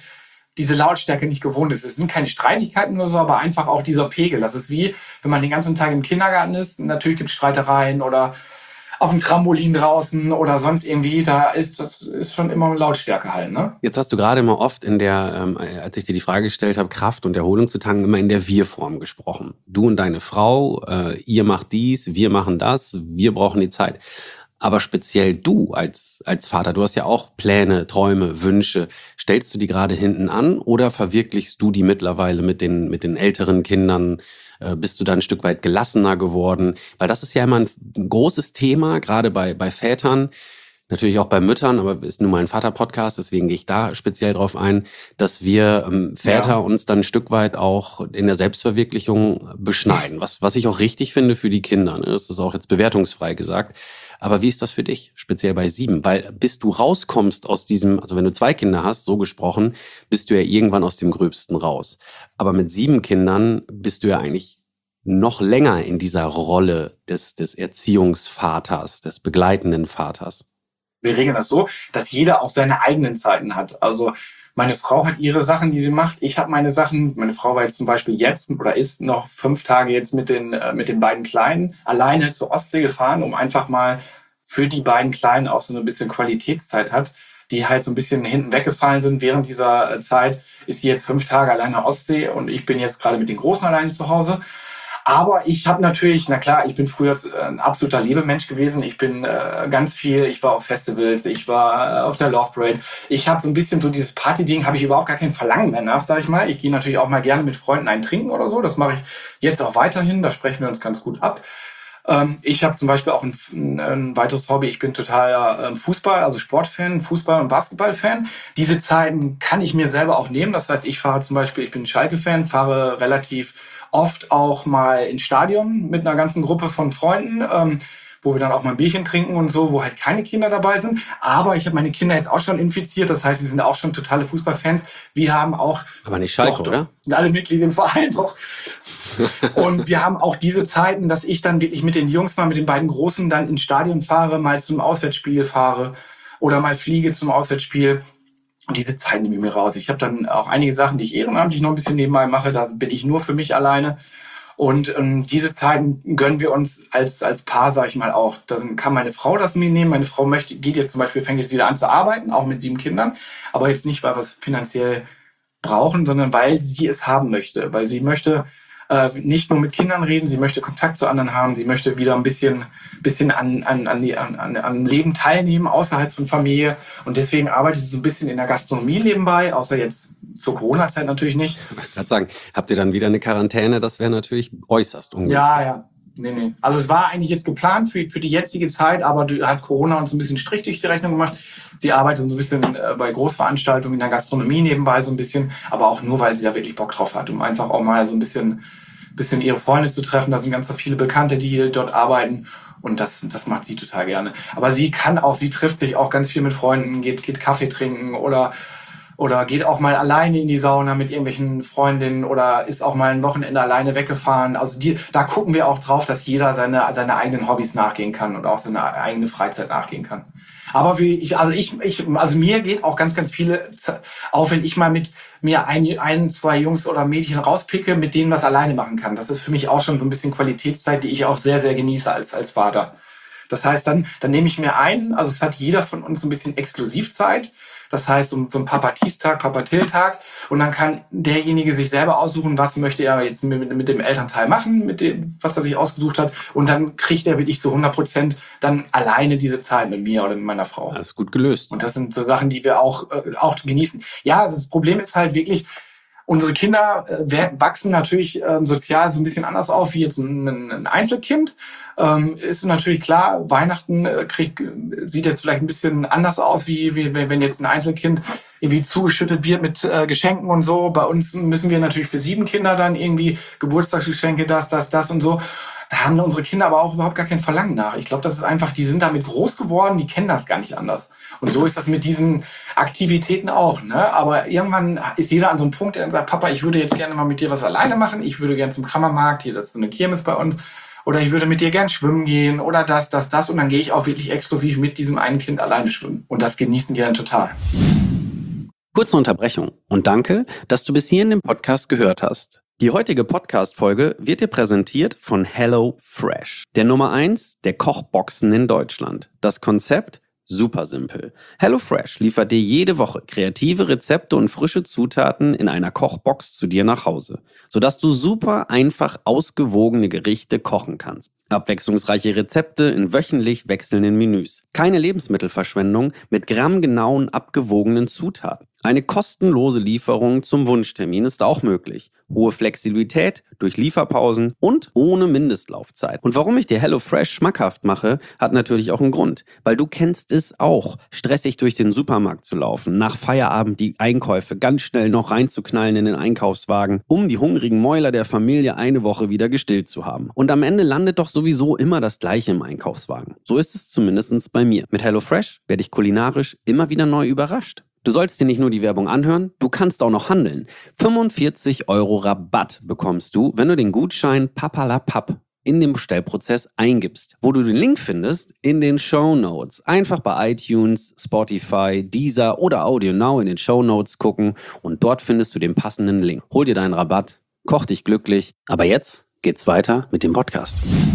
diese Lautstärke nicht gewohnt ist. Es sind keine Streitigkeiten oder so, aber einfach auch dieser Pegel. Das ist wie, wenn man den ganzen Tag im Kindergarten ist. Natürlich gibt es Streitereien oder auf dem Trampolin draußen oder sonst irgendwie. Da ist das ist schon immer Lautstärke halt, ne? Jetzt hast du gerade immer oft in der, ähm, als ich dir die Frage gestellt habe, Kraft und Erholung zu tanken, immer in der Wir-Form gesprochen. Du und deine Frau, äh, ihr macht dies, wir machen das, wir brauchen die Zeit. Aber speziell du als, als Vater, du hast ja auch Pläne, Träume, Wünsche. Stellst du die gerade hinten an oder verwirklichst du die mittlerweile mit den, mit den älteren Kindern? Äh, bist du da ein Stück weit gelassener geworden? Weil das ist ja immer ein großes Thema, gerade bei, bei Vätern, natürlich auch bei Müttern, aber ist nun mal ein Vater-Podcast, deswegen gehe ich da speziell drauf ein, dass wir ähm, Väter ja. uns dann ein Stück weit auch in der Selbstverwirklichung beschneiden. Was, was ich auch richtig finde für die Kinder. Ne? Das ist auch jetzt bewertungsfrei gesagt. Aber wie ist das für dich, speziell bei sieben? Weil bis du rauskommst aus diesem, also wenn du zwei Kinder hast, so gesprochen, bist du ja irgendwann aus dem Gröbsten raus. Aber mit sieben Kindern bist du ja eigentlich noch länger in dieser Rolle des, des Erziehungsvaters, des begleitenden Vaters. Wir regeln das so, dass jeder auch seine eigenen Zeiten hat. Also meine Frau hat ihre Sachen, die sie macht. Ich habe meine Sachen. Meine Frau war jetzt zum Beispiel jetzt oder ist noch fünf Tage jetzt mit den, äh, mit den beiden Kleinen alleine zur Ostsee gefahren, um einfach mal für die beiden Kleinen auch so ein bisschen Qualitätszeit hat, die halt so ein bisschen hinten weggefallen sind. Während dieser Zeit ist sie jetzt fünf Tage alleine an der Ostsee und ich bin jetzt gerade mit den Großen alleine zu Hause. Aber ich habe natürlich, na klar, ich bin früher ein absoluter Lebemensch gewesen. Ich bin äh, ganz viel, ich war auf Festivals, ich war äh, auf der Love Parade. Ich habe so ein bisschen so dieses Party-Ding, habe ich überhaupt gar kein Verlangen mehr nach, sag ich mal. Ich gehe natürlich auch mal gerne mit Freunden einen trinken oder so. Das mache ich jetzt auch weiterhin, da sprechen wir uns ganz gut ab. Ähm, ich habe zum Beispiel auch ein, ein, ein weiteres Hobby. Ich bin totaler ähm, Fußball, also Sportfan, Fußball- und Basketballfan. Diese Zeiten kann ich mir selber auch nehmen. Das heißt, ich fahre zum Beispiel, ich bin Schalke-Fan, fahre relativ oft auch mal ins Stadion mit einer ganzen Gruppe von Freunden, ähm, wo wir dann auch mal ein Bierchen trinken und so, wo halt keine Kinder dabei sind. Aber ich habe meine Kinder jetzt auch schon infiziert, das heißt, sie sind auch schon totale Fußballfans. Wir haben auch... Aber nicht Schalke, doch, oder? Sind alle Mitglieder im Verein, doch. Und wir haben auch diese Zeiten, dass ich dann wirklich mit den Jungs mal, mit den beiden Großen dann ins Stadion fahre, mal zum Auswärtsspiel fahre oder mal fliege zum Auswärtsspiel. Und diese Zeit nehme ich mir raus. Ich habe dann auch einige Sachen, die ich ehrenamtlich noch ein bisschen nebenbei mache. Da bin ich nur für mich alleine. Und ähm, diese Zeiten gönnen wir uns als als Paar, sage ich mal, auch. Dann kann meine Frau das mitnehmen. Meine Frau möchte, geht jetzt zum Beispiel, fängt jetzt wieder an zu arbeiten, auch mit sieben Kindern. Aber jetzt nicht, weil wir es finanziell brauchen, sondern weil sie es haben möchte. Weil sie möchte äh, nicht nur mit Kindern reden, sie möchte Kontakt zu anderen haben. Sie möchte wieder ein bisschen bisschen an an an, die, an, an an Leben teilnehmen, außerhalb von Familie. Und deswegen arbeitet sie so ein bisschen in der Gastronomie nebenbei, außer jetzt zur Corona-Zeit natürlich nicht. Ich wollte gerade sagen, habt ihr dann wieder eine Quarantäne? Das wäre natürlich äußerst ungünstig. Ja, ja. Nee, nee. Also es war eigentlich jetzt geplant für, für die jetzige Zeit, aber hat Corona uns ein bisschen Strich durch die Rechnung gemacht. Sie arbeitet so ein bisschen äh, bei Großveranstaltungen in der Gastronomie nebenbei so ein bisschen, aber auch nur, weil sie da wirklich Bock drauf hat, um einfach auch mal so ein bisschen, bisschen ihre Freunde zu treffen. Da sind ganz viele Bekannte, die dort arbeiten. Und das, das macht sie total gerne. Aber sie kann auch, sie trifft sich auch ganz viel mit Freunden, geht, geht Kaffee trinken oder Oder geht auch mal alleine in die Sauna mit irgendwelchen Freundinnen oder ist auch mal ein Wochenende alleine weggefahren. Also die, da gucken wir auch drauf, dass jeder seine, seine eigenen Hobbys nachgehen kann und auch seine eigene Freizeit nachgehen kann. Aber wie ich, also ich, ich, also mir geht auch ganz, ganz viele auf, wenn ich mal mit mir ein, ein, zwei Jungs oder Mädchen rauspicke, mit denen was alleine machen kann. Das ist für mich auch schon so ein bisschen Qualitätszeit, die ich auch sehr, sehr genieße als, als Vater. Das heißt, dann, dann nehme ich mir ein, also es hat jeder von uns ein bisschen Exklusivzeit. Das heißt, so, so ein Papa-Dies-Tag, Papa-Till-Tag. Und dann kann derjenige sich selber aussuchen, was möchte er jetzt mit, mit dem Elternteil machen, mit dem, was er sich ausgesucht hat. Und dann kriegt er wirklich so hundert Prozent dann alleine diese Zeit mit mir oder mit meiner Frau. Das ist gut gelöst. Und das sind so Sachen, die wir auch, äh, auch genießen. Ja, also das Problem ist halt wirklich, unsere Kinder äh, wachsen natürlich ähm, sozial so ein bisschen anders auf wie jetzt ein, ein Einzelkind. Ähm, ist natürlich klar, Weihnachten äh, kriegt, sieht jetzt vielleicht ein bisschen anders aus, wie, wie wenn jetzt ein Einzelkind irgendwie zugeschüttet wird mit äh, Geschenken und so. Bei uns müssen wir natürlich für sieben Kinder dann irgendwie Geburtstagsgeschenke, das, das, das und so. Da haben unsere Kinder aber auch überhaupt gar kein Verlangen nach. Ich glaube, das ist einfach, die sind damit groß geworden, die kennen das gar nicht anders. Und so ist das mit diesen Aktivitäten auch, ne? Aber irgendwann ist jeder an so einem Punkt, der sagt, Papa, ich würde jetzt gerne mal mit dir was alleine machen. Ich würde gerne zum Kammermarkt, hier, das ist so eine Kirmes bei uns. Oder ich würde mit dir gern schwimmen gehen oder das, das, das. Und dann gehe ich auch wirklich exklusiv mit diesem einen Kind alleine schwimmen. Und das genießen die dann total. Kurze Unterbrechung und danke, dass du bis hierhin den Podcast gehört hast. Die heutige Podcast-Folge wird dir präsentiert von HelloFresh, der Nummer eins der Kochboxen in Deutschland. Das Konzept? Super simpel. HelloFresh liefert dir jede Woche kreative Rezepte und frische Zutaten in einer Kochbox zu dir nach Hause, sodass du super einfach ausgewogene Gerichte kochen kannst. Abwechslungsreiche Rezepte in wöchentlich wechselnden Menüs. Keine Lebensmittelverschwendung mit grammgenauen, abgewogenen Zutaten. Eine kostenlose Lieferung zum Wunschtermin ist auch möglich. Hohe Flexibilität durch Lieferpausen und ohne Mindestlaufzeit. Und warum ich dir HelloFresh schmackhaft mache, hat natürlich auch einen Grund. Weil du kennst es auch, stressig durch den Supermarkt zu laufen, nach Feierabend die Einkäufe ganz schnell noch reinzuknallen in den Einkaufswagen, um die hungrigen Mäuler der Familie eine Woche wieder gestillt zu haben. Und am Ende landet doch sowieso immer das Gleiche im Einkaufswagen. So ist es zumindest bei mir. Mit HelloFresh werde ich kulinarisch immer wieder neu überrascht. Du sollst dir nicht nur die Werbung anhören, du kannst auch noch handeln. fünfundvierzig Euro Rabatt bekommst du, wenn du den Gutschein Papalapap in dem Bestellprozess eingibst. Wo du den Link findest? In den Shownotes. Einfach bei iTunes, Spotify, Deezer oder AudioNow in den Shownotes gucken und dort findest du den passenden Link. Hol dir deinen Rabatt, koch dich glücklich. Aber jetzt geht's weiter mit dem Podcast.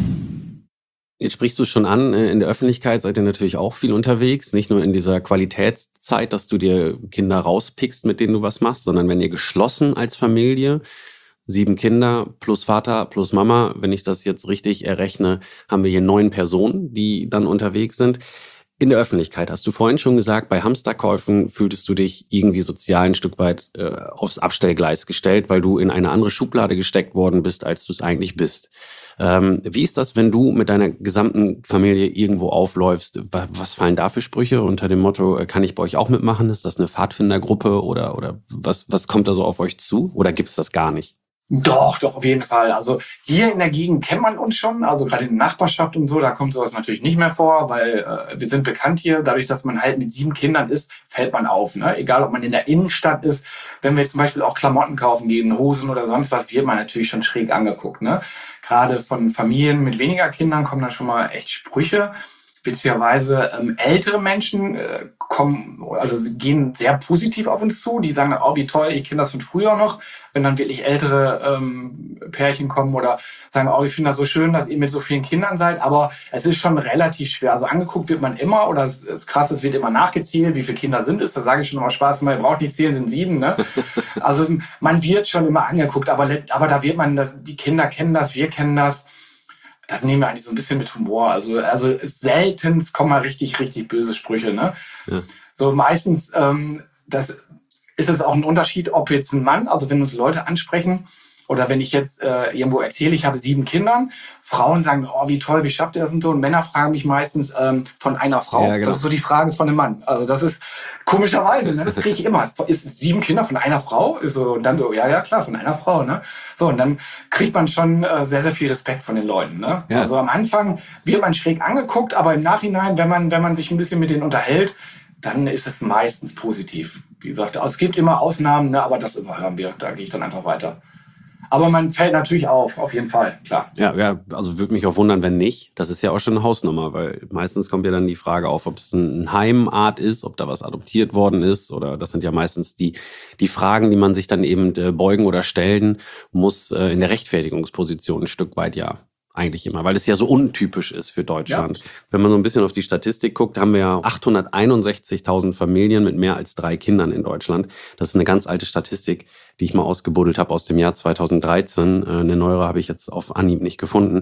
Jetzt sprichst du es schon an, in der Öffentlichkeit seid ihr natürlich auch viel unterwegs, nicht nur in dieser Qualitätszeit, dass du dir Kinder rauspickst, mit denen du was machst, sondern wenn ihr geschlossen als Familie, sieben Kinder plus Vater plus Mama, wenn ich das jetzt richtig errechne, haben wir hier neun Personen, die dann unterwegs sind. In der Öffentlichkeit, hast du vorhin schon gesagt, bei Hamsterkäufen fühltest du dich irgendwie sozial ein Stück weit äh, aufs Abstellgleis gestellt, weil du in eine andere Schublade gesteckt worden bist, als du es eigentlich bist. Ähm, wie ist das, wenn du mit deiner gesamten Familie irgendwo aufläufst? Was fallen da für Sprüche unter dem Motto, kann ich bei euch auch mitmachen? Ist das eine Pfadfindergruppe oder, oder was, was kommt da so auf euch zu? Oder gibt's das gar nicht? Doch, doch, auf jeden Fall. Also hier in der Gegend kennt man uns schon, also gerade in der Nachbarschaft und so, da kommt sowas natürlich nicht mehr vor, weil äh, wir sind bekannt hier. Dadurch, dass man halt mit sieben Kindern ist, fällt man auf. Ne? Egal, ob man in der Innenstadt ist, wenn wir jetzt zum Beispiel auch Klamotten kaufen gehen, Hosen oder sonst was, wird man natürlich schon schräg angeguckt. Ne? Gerade von Familien mit weniger Kindern kommen da schon mal echt Sprüche. Witzigerweise ähm, ältere Menschen äh, kommen, also sie gehen sehr positiv auf uns zu. Die sagen dann, oh, wie toll, ich kenne das von früher noch. Wenn dann wirklich ältere ähm, Pärchen kommen oder sagen, oh, ich finde das so schön, dass ihr mit so vielen Kindern seid. Aber es ist schon relativ schwer. Also angeguckt wird man immer, oder es ist krass, es wird immer nachgezählt, wie viele Kinder sind es. Da sage ich schon immer Spaß, man braucht nicht zählen, sind sieben. Ne? Also man wird schon immer angeguckt, aber, aber da wird man, das, die Kinder kennen das, wir kennen das. Das nehmen wir eigentlich so ein bisschen mit Humor. Also, also seltenst kommen mal richtig, richtig böse Sprüche. Ne? Ja. So meistens ähm, das ist es auch ein Unterschied, ob jetzt ein Mann, also wenn uns Leute ansprechen, oder wenn ich jetzt äh, irgendwo erzähle, ich habe sieben Kindern, Frauen sagen, oh, wie toll, wie schafft ihr das und so. Und Männer fragen mich meistens ähm, von einer Frau. Ja, genau. Das ist so die Frage von einem Mann. Also das ist komischerweise, ne? Das kriege ich immer. Ist sieben Kinder von einer Frau? Ist so, und dann so, ja, ja, klar, von einer Frau. Ne? So, und dann kriegt man schon äh, sehr, sehr viel Respekt von den Leuten. Ne? Ja. Also am Anfang wird man schräg angeguckt, aber im Nachhinein, wenn man, wenn man sich ein bisschen mit denen unterhält, dann ist es meistens positiv. Wie gesagt, es gibt immer Ausnahmen, ne? Aber das überhören wir. Da gehe ich dann einfach weiter. Aber man fällt natürlich auf, auf jeden Fall, klar. Ja, ja, also würde mich auch wundern, wenn nicht. Das ist ja auch schon eine Hausnummer, weil meistens kommt ja dann die Frage auf, ob es ein Heimart ist, ob da was adoptiert worden ist, oder das sind ja meistens die, die Fragen, die man sich dann eben äh, beugen oder stellen muss, äh, in der Rechtfertigungsposition ein Stück weit, ja. Eigentlich immer, weil es ja so untypisch ist für Deutschland. Ja. Wenn man so ein bisschen auf die Statistik guckt, haben wir ja achthunderteinundsechzigtausend Familien mit mehr als drei Kindern in Deutschland. Das ist eine ganz alte Statistik, die ich mal ausgebuddelt habe aus dem Jahr zweitausenddreizehn. Eine neuere habe ich jetzt auf Anhieb nicht gefunden.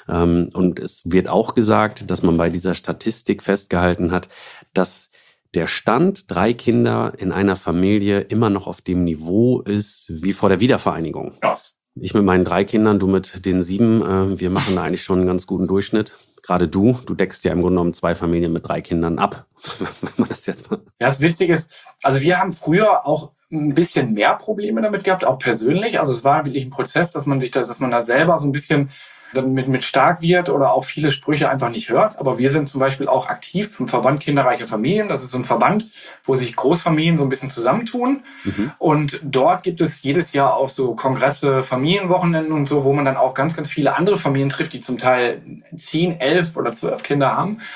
Und es wird auch gesagt, dass man bei dieser Statistik festgehalten hat, dass der Stand drei Kinder in einer Familie immer noch auf dem Niveau ist wie vor der Wiedervereinigung. Ja. Ich mit meinen drei Kindern, du mit den sieben, äh, wir machen da eigentlich schon einen ganz guten Durchschnitt. Gerade du, du deckst ja im Grunde genommen zwei Familien mit drei Kindern ab, wenn man das jetzt mal. Ja, das Witzige ist, also wir haben früher auch ein bisschen mehr Probleme damit gehabt, auch persönlich. Also es war wirklich ein Prozess, dass man sich das, dass man da selber so ein bisschen mit, mit stark wird oder auch viele Sprüche einfach nicht hört. Aber wir sind zum Beispiel auch aktiv im Verband Kinderreiche Familien. Das ist so ein Verband, wo sich Großfamilien so ein bisschen zusammentun. Mhm. Und dort gibt es jedes Jahr auch so Kongresse, Familienwochenenden und so, wo man dann auch ganz, ganz viele andere Familien trifft, die zum Teil zehn, elf oder zwölf Kinder haben.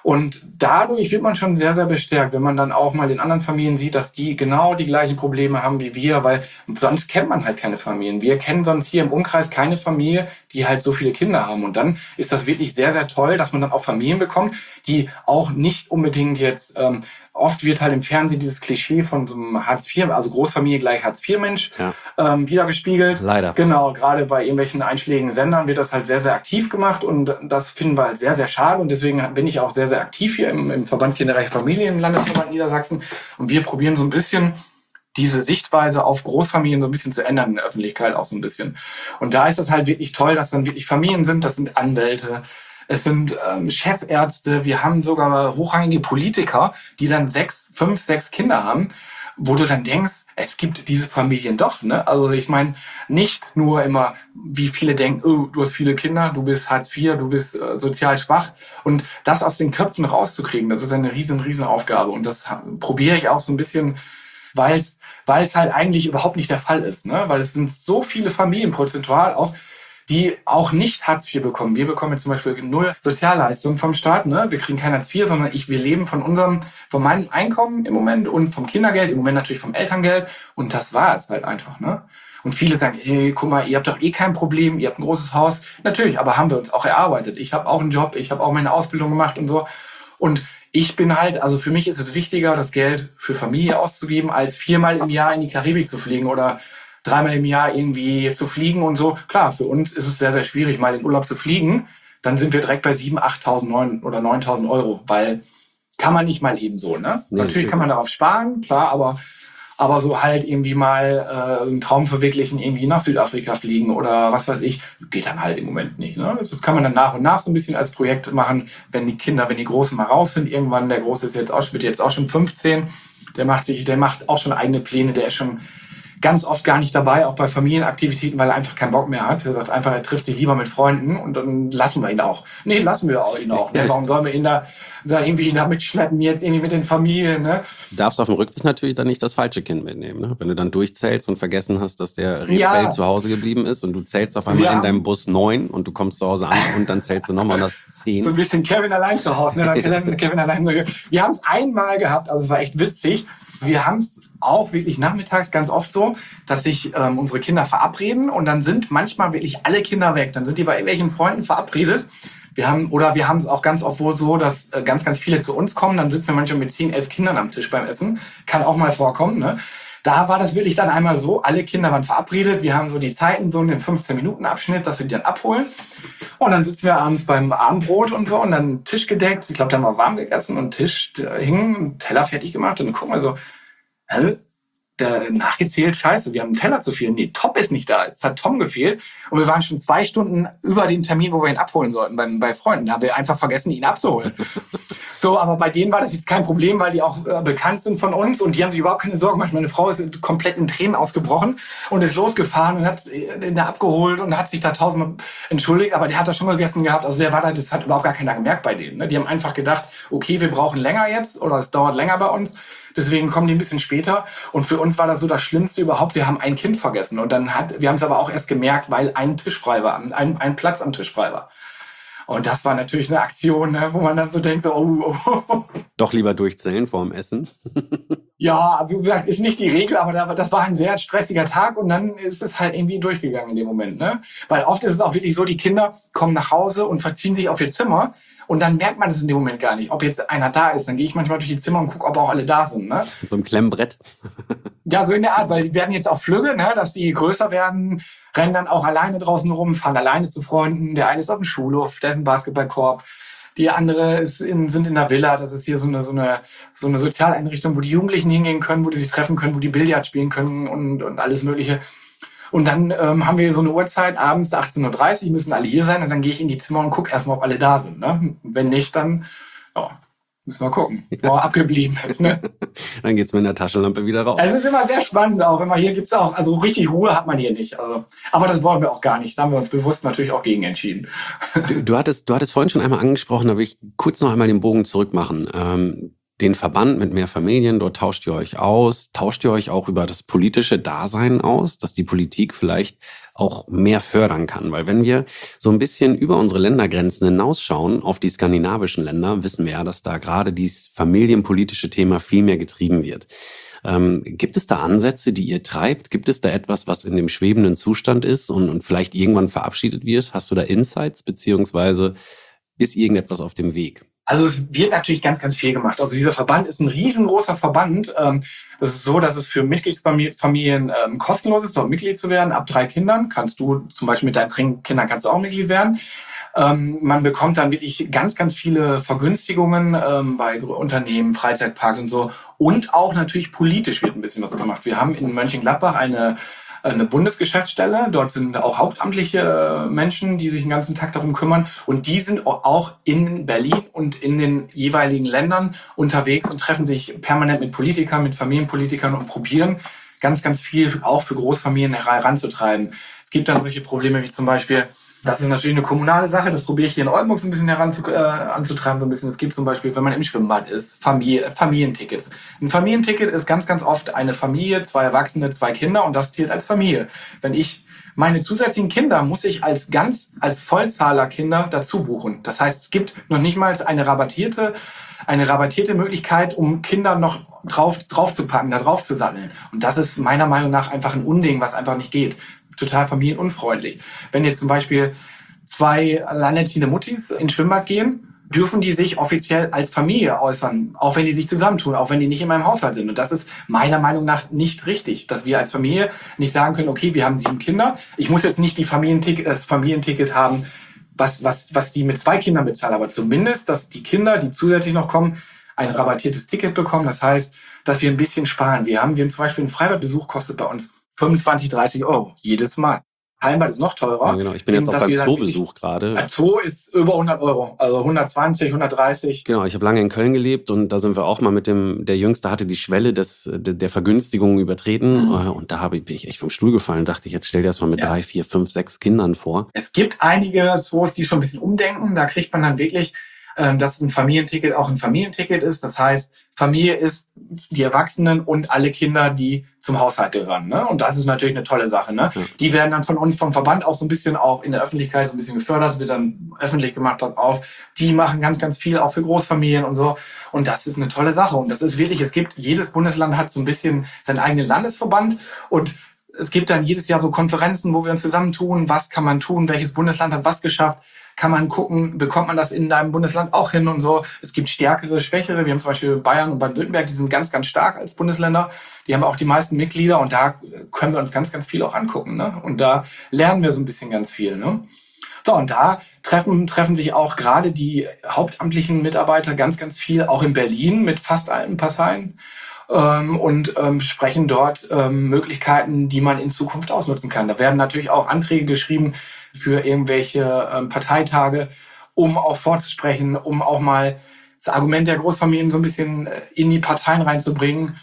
Und dadurch wird man schon sehr, sehr bestärkt, wenn man dann auch mal in anderen Familien sieht, dass die genau die gleichen Probleme haben wie wir, weil sonst kennt man halt keine Familien. Wir kennen sonst hier im Umkreis keine Familie, die halt so viele Kinder haben. Und dann ist das wirklich sehr, sehr toll, dass man dann auch Familien bekommt, die auch nicht unbedingt jetzt, ähm, oft wird halt im Fernsehen dieses Klischee von so einem Hartz vier, also Großfamilie gleich Hartz vier Mensch, Ja. ähm, wiedergespiegelt. Leider. Genau, gerade bei irgendwelchen einschlägigen Sendern wird das halt sehr, sehr aktiv gemacht und das finden wir halt sehr, sehr schade und deswegen bin ich auch sehr, sehr aktiv hier im, im Verband Kinderreiche Familien im Landesverband Niedersachsen und wir probieren so ein bisschen diese Sichtweise auf Großfamilien so ein bisschen zu ändern in der Öffentlichkeit auch so ein bisschen. Und da ist es halt wirklich toll, dass dann wirklich Familien sind, das sind Anwälte, es sind ähm, Chefärzte, wir haben sogar hochrangige Politiker, die dann sechs, fünf, sechs Kinder haben, wo du dann denkst, es gibt diese Familien doch, ne? Also ich meine, nicht nur immer, wie viele denken, oh, du hast viele Kinder, du bist Hartz vier, du bist äh, sozial schwach. Und das aus den Köpfen rauszukriegen, das ist eine riesen, riesen Aufgabe. Und das probiere ich auch so ein bisschen, weil es weil es halt eigentlich überhaupt nicht der Fall ist, ne? Weil es sind so viele Familien prozentual auch, die auch nicht Hartz vier bekommen. Wir bekommen jetzt zum Beispiel null Sozialleistungen vom Staat, ne? Wir kriegen kein Hartz vier, sondern ich, wir leben von unserem, von meinem Einkommen im Moment und vom Kindergeld, im Moment natürlich vom Elterngeld. Und das war es halt einfach, ne? Und viele sagen, ey, guck mal, ihr habt doch eh kein Problem, ihr habt ein großes Haus. Natürlich, aber haben wir uns auch erarbeitet. Ich habe auch einen Job, ich habe auch meine Ausbildung gemacht und so. Und ich bin halt, also für mich ist es wichtiger, das Geld für Familie auszugeben, als viermal im Jahr in die Karibik zu fliegen oder dreimal im Jahr irgendwie zu fliegen und so. Klar, für uns ist es sehr, sehr schwierig, mal in Urlaub zu fliegen. Dann sind wir direkt bei siebentausend, achttausend, neuntausend oder neuntausend Euro, weil kann man nicht mal eben so, ne? Nee, Natürlich kann man darauf sparen, klar, aber, aber so halt irgendwie mal äh, einen Traum verwirklichen, irgendwie nach Südafrika fliegen oder was weiß ich, geht dann halt im Moment nicht, ne? Das kann man dann nach und nach so ein bisschen als Projekt machen, wenn die Kinder, wenn die Großen mal raus sind, irgendwann, der Große ist jetzt auch, wird jetzt auch schon fünfzehn, der macht sich, der macht auch schon eigene Pläne, der ist schon ganz oft gar nicht dabei, auch bei Familienaktivitäten, weil er einfach keinen Bock mehr hat. Er sagt einfach, er trifft sich lieber mit Freunden und dann lassen wir ihn auch. Nee, lassen wir auch ihn auch. Ne? Warum sollen wir ihn da sagen, irgendwie da mitschleppen, jetzt irgendwie mit den Familien? Ne? Du darfst auf dem Rückweg natürlich dann nicht das falsche Kind mitnehmen. Ne? Wenn du dann durchzählst und vergessen hast, dass der Rebell Ja. zu Hause geblieben ist und du zählst auf einmal Wir in haben- deinem Bus neun und du kommst zu Hause an und dann zählst du nochmal das So zehn. ein bisschen Kevin allein zu Hause. Ne? Kevin, Kevin allein. Wir haben es einmal gehabt, also es war echt witzig. Wir haben es auch wirklich nachmittags ganz oft so, dass sich ähm, unsere Kinder verabreden und dann sind manchmal wirklich alle Kinder weg. Dann sind die bei irgendwelchen Freunden verabredet. Wir haben, oder wir haben es auch ganz oft wohl so, dass äh, ganz, ganz viele zu uns kommen. Dann sitzen wir manchmal mit zehn, elf Kindern am Tisch beim Essen. Kann auch mal vorkommen, ne? Da war das wirklich dann einmal so, alle Kinder waren verabredet. Wir haben so die Zeiten so in den fünfzehn-Minuten-Abschnitt, dass wir die dann abholen. Und dann sitzen wir abends beim Abendbrot und so und dann Tisch gedeckt. Ich glaube, da haben wir warm gegessen und Tisch da hing, einen Teller fertig gemacht. Und dann gucken wir so, hä? Der nachgezählt, scheiße, wir haben einen Teller zu viel. Nee, Top ist nicht da. Es hat Tom gefehlt. Und wir waren schon zwei Stunden über den Termin, wo wir ihn abholen sollten bei, bei Freunden. Da haben wir einfach vergessen, ihn abzuholen. So, aber bei denen war das jetzt kein Problem, weil die auch äh, bekannt sind von uns und die haben sich überhaupt keine Sorgen gemacht. Meine Frau ist komplett in Tränen ausgebrochen und ist losgefahren und hat ihn da abgeholt und hat sich da tausendmal entschuldigt, aber der hat das schon gegessen gehabt. Also der war da, das hat überhaupt gar keiner gemerkt bei denen. Ne? Die haben einfach gedacht, okay, wir brauchen länger jetzt oder es dauert länger bei uns. Deswegen kommen die ein bisschen später. Und für uns war das so das Schlimmste überhaupt. Wir haben ein Kind vergessen. Und dann hat, wir haben es aber auch erst gemerkt, weil ein Tisch frei war, ein, ein Platz am Tisch frei war. Und das war natürlich eine Aktion, ne, wo man dann so denkt, so, oh, oh, oh. Doch lieber durchzählen vor dem Essen. Ja, wie gesagt, ist nicht die Regel, aber das war ein sehr stressiger Tag und dann ist es halt irgendwie durchgegangen in dem Moment, ne? Weil oft ist es auch wirklich so, die Kinder kommen nach Hause und verziehen sich auf ihr Zimmer und dann merkt man es in dem Moment gar nicht, ob jetzt einer da ist. Dann gehe ich manchmal durch die Zimmer und gucke, ob auch alle da sind, ne? Mit so einem Klemmbrett. Ja, so in der Art, weil die werden jetzt auch flügge, ne, dass die größer werden, rennen dann auch alleine draußen rum, fahren alleine zu Freunden. Der eine ist auf dem Schulhof, der ist ein Basketballkorb. Die andere ist in, sind in der Villa. Das ist hier so eine, so eine, so eine Sozialeinrichtung, wo die Jugendlichen hingehen können, wo die sich treffen können, wo die Billard spielen können und, und alles Mögliche. Und dann ähm, haben wir so eine Uhrzeit, abends achtzehn Uhr dreißig, müssen alle hier sein. Und dann gehe ich in die Zimmer und gucke erstmal, ob alle da sind. Ne? Wenn nicht, dann ja, müssen wir gucken, wo er abgeblieben ist. Ne? Dann geht's mit der Taschenlampe wieder raus. Es ist immer sehr spannend auch. Immer hier gibt's auch, also richtig Ruhe hat man hier nicht. Also, aber das wollen wir auch gar nicht. Da haben wir uns bewusst natürlich auch gegen entschieden. Du, du, hattest, du hattest vorhin schon einmal angesprochen, da will ich kurz noch einmal den Bogen zurück machen. Ähm, den Verband mit mehr Familien, dort tauscht ihr euch aus. Tauscht ihr euch auch über das politische Dasein aus, dass die Politik vielleicht auch mehr fördern kann? Weil wenn wir so ein bisschen über unsere Ländergrenzen hinausschauen auf die skandinavischen Länder, wissen wir ja, dass da gerade dieses familienpolitische Thema viel mehr getrieben wird. Ähm, gibt es da Ansätze, die ihr treibt? Gibt es da etwas, was in dem schwebenden Zustand ist und, und vielleicht irgendwann verabschiedet wird? Hast du da Insights, beziehungsweise ist irgendetwas auf dem Weg? Also es wird natürlich ganz, ganz viel gemacht. Also dieser Verband ist ein riesengroßer Verband. Das ist so, dass es für Mitgliedsfamilien kostenlos ist, dort Mitglied zu werden. Ab drei Kindern kannst du zum Beispiel mit deinen Kindern kannst du auch Mitglied werden. Man bekommt dann wirklich ganz, ganz viele Vergünstigungen bei Unternehmen, Freizeitparks und so. Und auch natürlich politisch wird ein bisschen was gemacht. Wir haben in Mönchengladbach eine eine Bundesgeschäftsstelle. Dort sind auch hauptamtliche Menschen, die sich den ganzen Tag darum kümmern. Und die sind auch in Berlin und in den jeweiligen Ländern unterwegs und treffen sich permanent mit Politikern, mit Familienpolitikern und probieren ganz, ganz viel auch für Großfamilien heranzutreiben. Es gibt dann solche Probleme wie zum Beispiel, das ist natürlich eine kommunale Sache, das probiere ich hier in Oldenburg so ein bisschen heranzutreiben, äh, anzutreiben, so ein bisschen. Es gibt zum Beispiel, wenn man im Schwimmbad ist, Familie, Familientickets. Ein Familienticket ist ganz, ganz oft eine Familie, zwei Erwachsene, zwei Kinder und das zählt als Familie. Wenn ich meine zusätzlichen Kinder muss ich als ganz, als Vollzahlerkinder dazu buchen. Das heißt, es gibt noch nicht mal eine rabattierte, eine rabattierte Möglichkeit, um Kinder noch drauf, drauf zu packen, da drauf zu satteln. Und das ist meiner Meinung nach einfach ein Unding, was einfach nicht geht. Total familienunfreundlich. Wenn jetzt zum Beispiel zwei alleinerziehende Muttis ins Schwimmbad gehen, dürfen die sich offiziell als Familie äußern, auch wenn die sich zusammentun, auch wenn die nicht in meinem Haushalt sind. Und das ist meiner Meinung nach nicht richtig, dass wir als Familie nicht sagen können, okay, wir haben sieben Kinder, ich muss jetzt nicht die Familienticket, das Familienticket haben, was, was, was die mit zwei Kindern bezahlen, aber zumindest, dass die Kinder, die zusätzlich noch kommen, ein rabattiertes Ticket bekommen. Das heißt, dass wir ein bisschen sparen. Wir haben, wir haben zum Beispiel einen Freibadbesuch, kostet bei uns fünfundzwanzig, dreißig Euro jedes Mal. Hallenbad ist noch teurer. Ja, genau. Ich bin jetzt auch beim Zoobesuch gerade. Ein Zoo ist über hundert Euro, also hundertzwanzig, hundertdreißig. Genau, ich habe lange in Köln gelebt und da sind wir auch mal mit dem, der Jüngste hatte die Schwelle des, der Vergünstigung übertreten mhm. und da habe ich, bin ich echt vom Stuhl gefallen und dachte ich, jetzt stell dir das mal mit ja. drei, vier, fünf, sechs Kindern vor. Es gibt einige Zoos, die schon ein bisschen umdenken. Da kriegt man dann wirklich, äh, dass ein Familienticket auch ein Familienticket ist. Das heißt, Familie ist die Erwachsenen und alle Kinder, die zum Haushalt gehören. Ne? Und das ist natürlich eine tolle Sache. Ne? Ja. Die werden dann von uns, vom Verband auch so ein bisschen auch in der Öffentlichkeit so ein bisschen gefördert. Es wird dann öffentlich gemacht, pass auf. Die machen ganz, ganz viel auch für Großfamilien und so. Und das ist eine tolle Sache. Und das ist wirklich, es gibt, jedes Bundesland hat so ein bisschen seinen eigenen Landesverband und es gibt dann jedes Jahr so Konferenzen, wo wir uns zusammentun. Was kann man tun? Welches Bundesland hat was geschafft? Kann man gucken, bekommt man das in deinem Bundesland auch hin und so. Es gibt stärkere, schwächere. Wir haben zum Beispiel Bayern und Baden-Württemberg, die sind ganz, ganz stark als Bundesländer. Die haben auch die meisten Mitglieder und da können wir uns ganz, ganz viel auch angucken. Ne? Und da lernen wir so ein bisschen ganz viel. Ne? So, und da treffen, treffen sich auch gerade die hauptamtlichen Mitarbeiter ganz, ganz viel, auch in Berlin mit fast allen Parteien. Ähm, und ähm, sprechen dort ähm, Möglichkeiten, die man in Zukunft ausnutzen kann. Da werden natürlich auch Anträge geschrieben für irgendwelche ähm, Parteitage, um auch vorzusprechen, um auch mal das Argument der Großfamilien so ein bisschen äh, in die Parteien reinzubringen.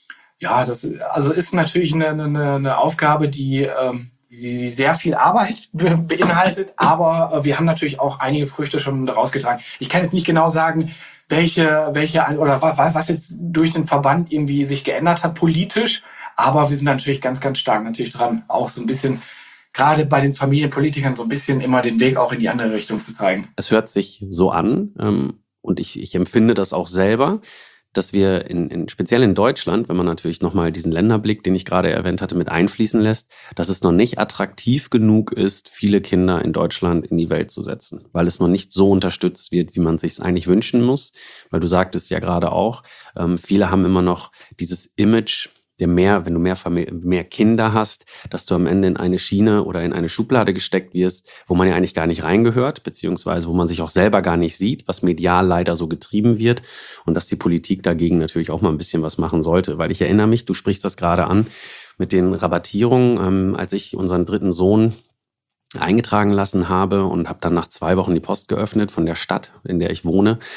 Ja, das also ist natürlich eine, eine, eine Aufgabe, die, ähm, die sehr viel Arbeit be- beinhaltet, aber äh, wir haben natürlich auch einige Früchte schon rausgetragen. Ich kann jetzt nicht genau sagen, welche, welche oder was, was jetzt durch den Verband irgendwie sich geändert hat politisch, aber wir sind natürlich ganz, ganz stark natürlich dran, auch so ein bisschen gerade bei den Familienpolitikern so ein bisschen immer den Weg auch in die andere Richtung zu zeigen. Es hört sich so an ähm, und ich, ich empfinde das auch selber, dass wir in, in speziell in Deutschland, wenn man natürlich nochmal diesen Länderblick, den ich gerade erwähnt hatte, mit einfließen lässt, dass es noch nicht attraktiv genug ist, viele Kinder in Deutschland in die Welt zu setzen, weil es noch nicht so unterstützt wird, wie man sich es eigentlich wünschen muss. Weil du sagtest ja gerade auch, ähm, viele haben immer noch dieses Image, der mehr, wenn du mehr, Familie, mehr Kinder hast, dass du am Ende in eine Schiene oder in eine Schublade gesteckt wirst, wo man ja eigentlich gar nicht reingehört, beziehungsweise wo man sich auch selber gar nicht sieht, was medial leider so getrieben wird und dass die Politik dagegen natürlich auch mal ein bisschen was machen sollte. Weil ich erinnere mich, du sprichst das gerade an mit den Rabattierungen, ähm, als ich unseren dritten Sohn eingetragen lassen habe und habe dann nach zwei Wochen die Post geöffnet von der Stadt, in der ich wohne,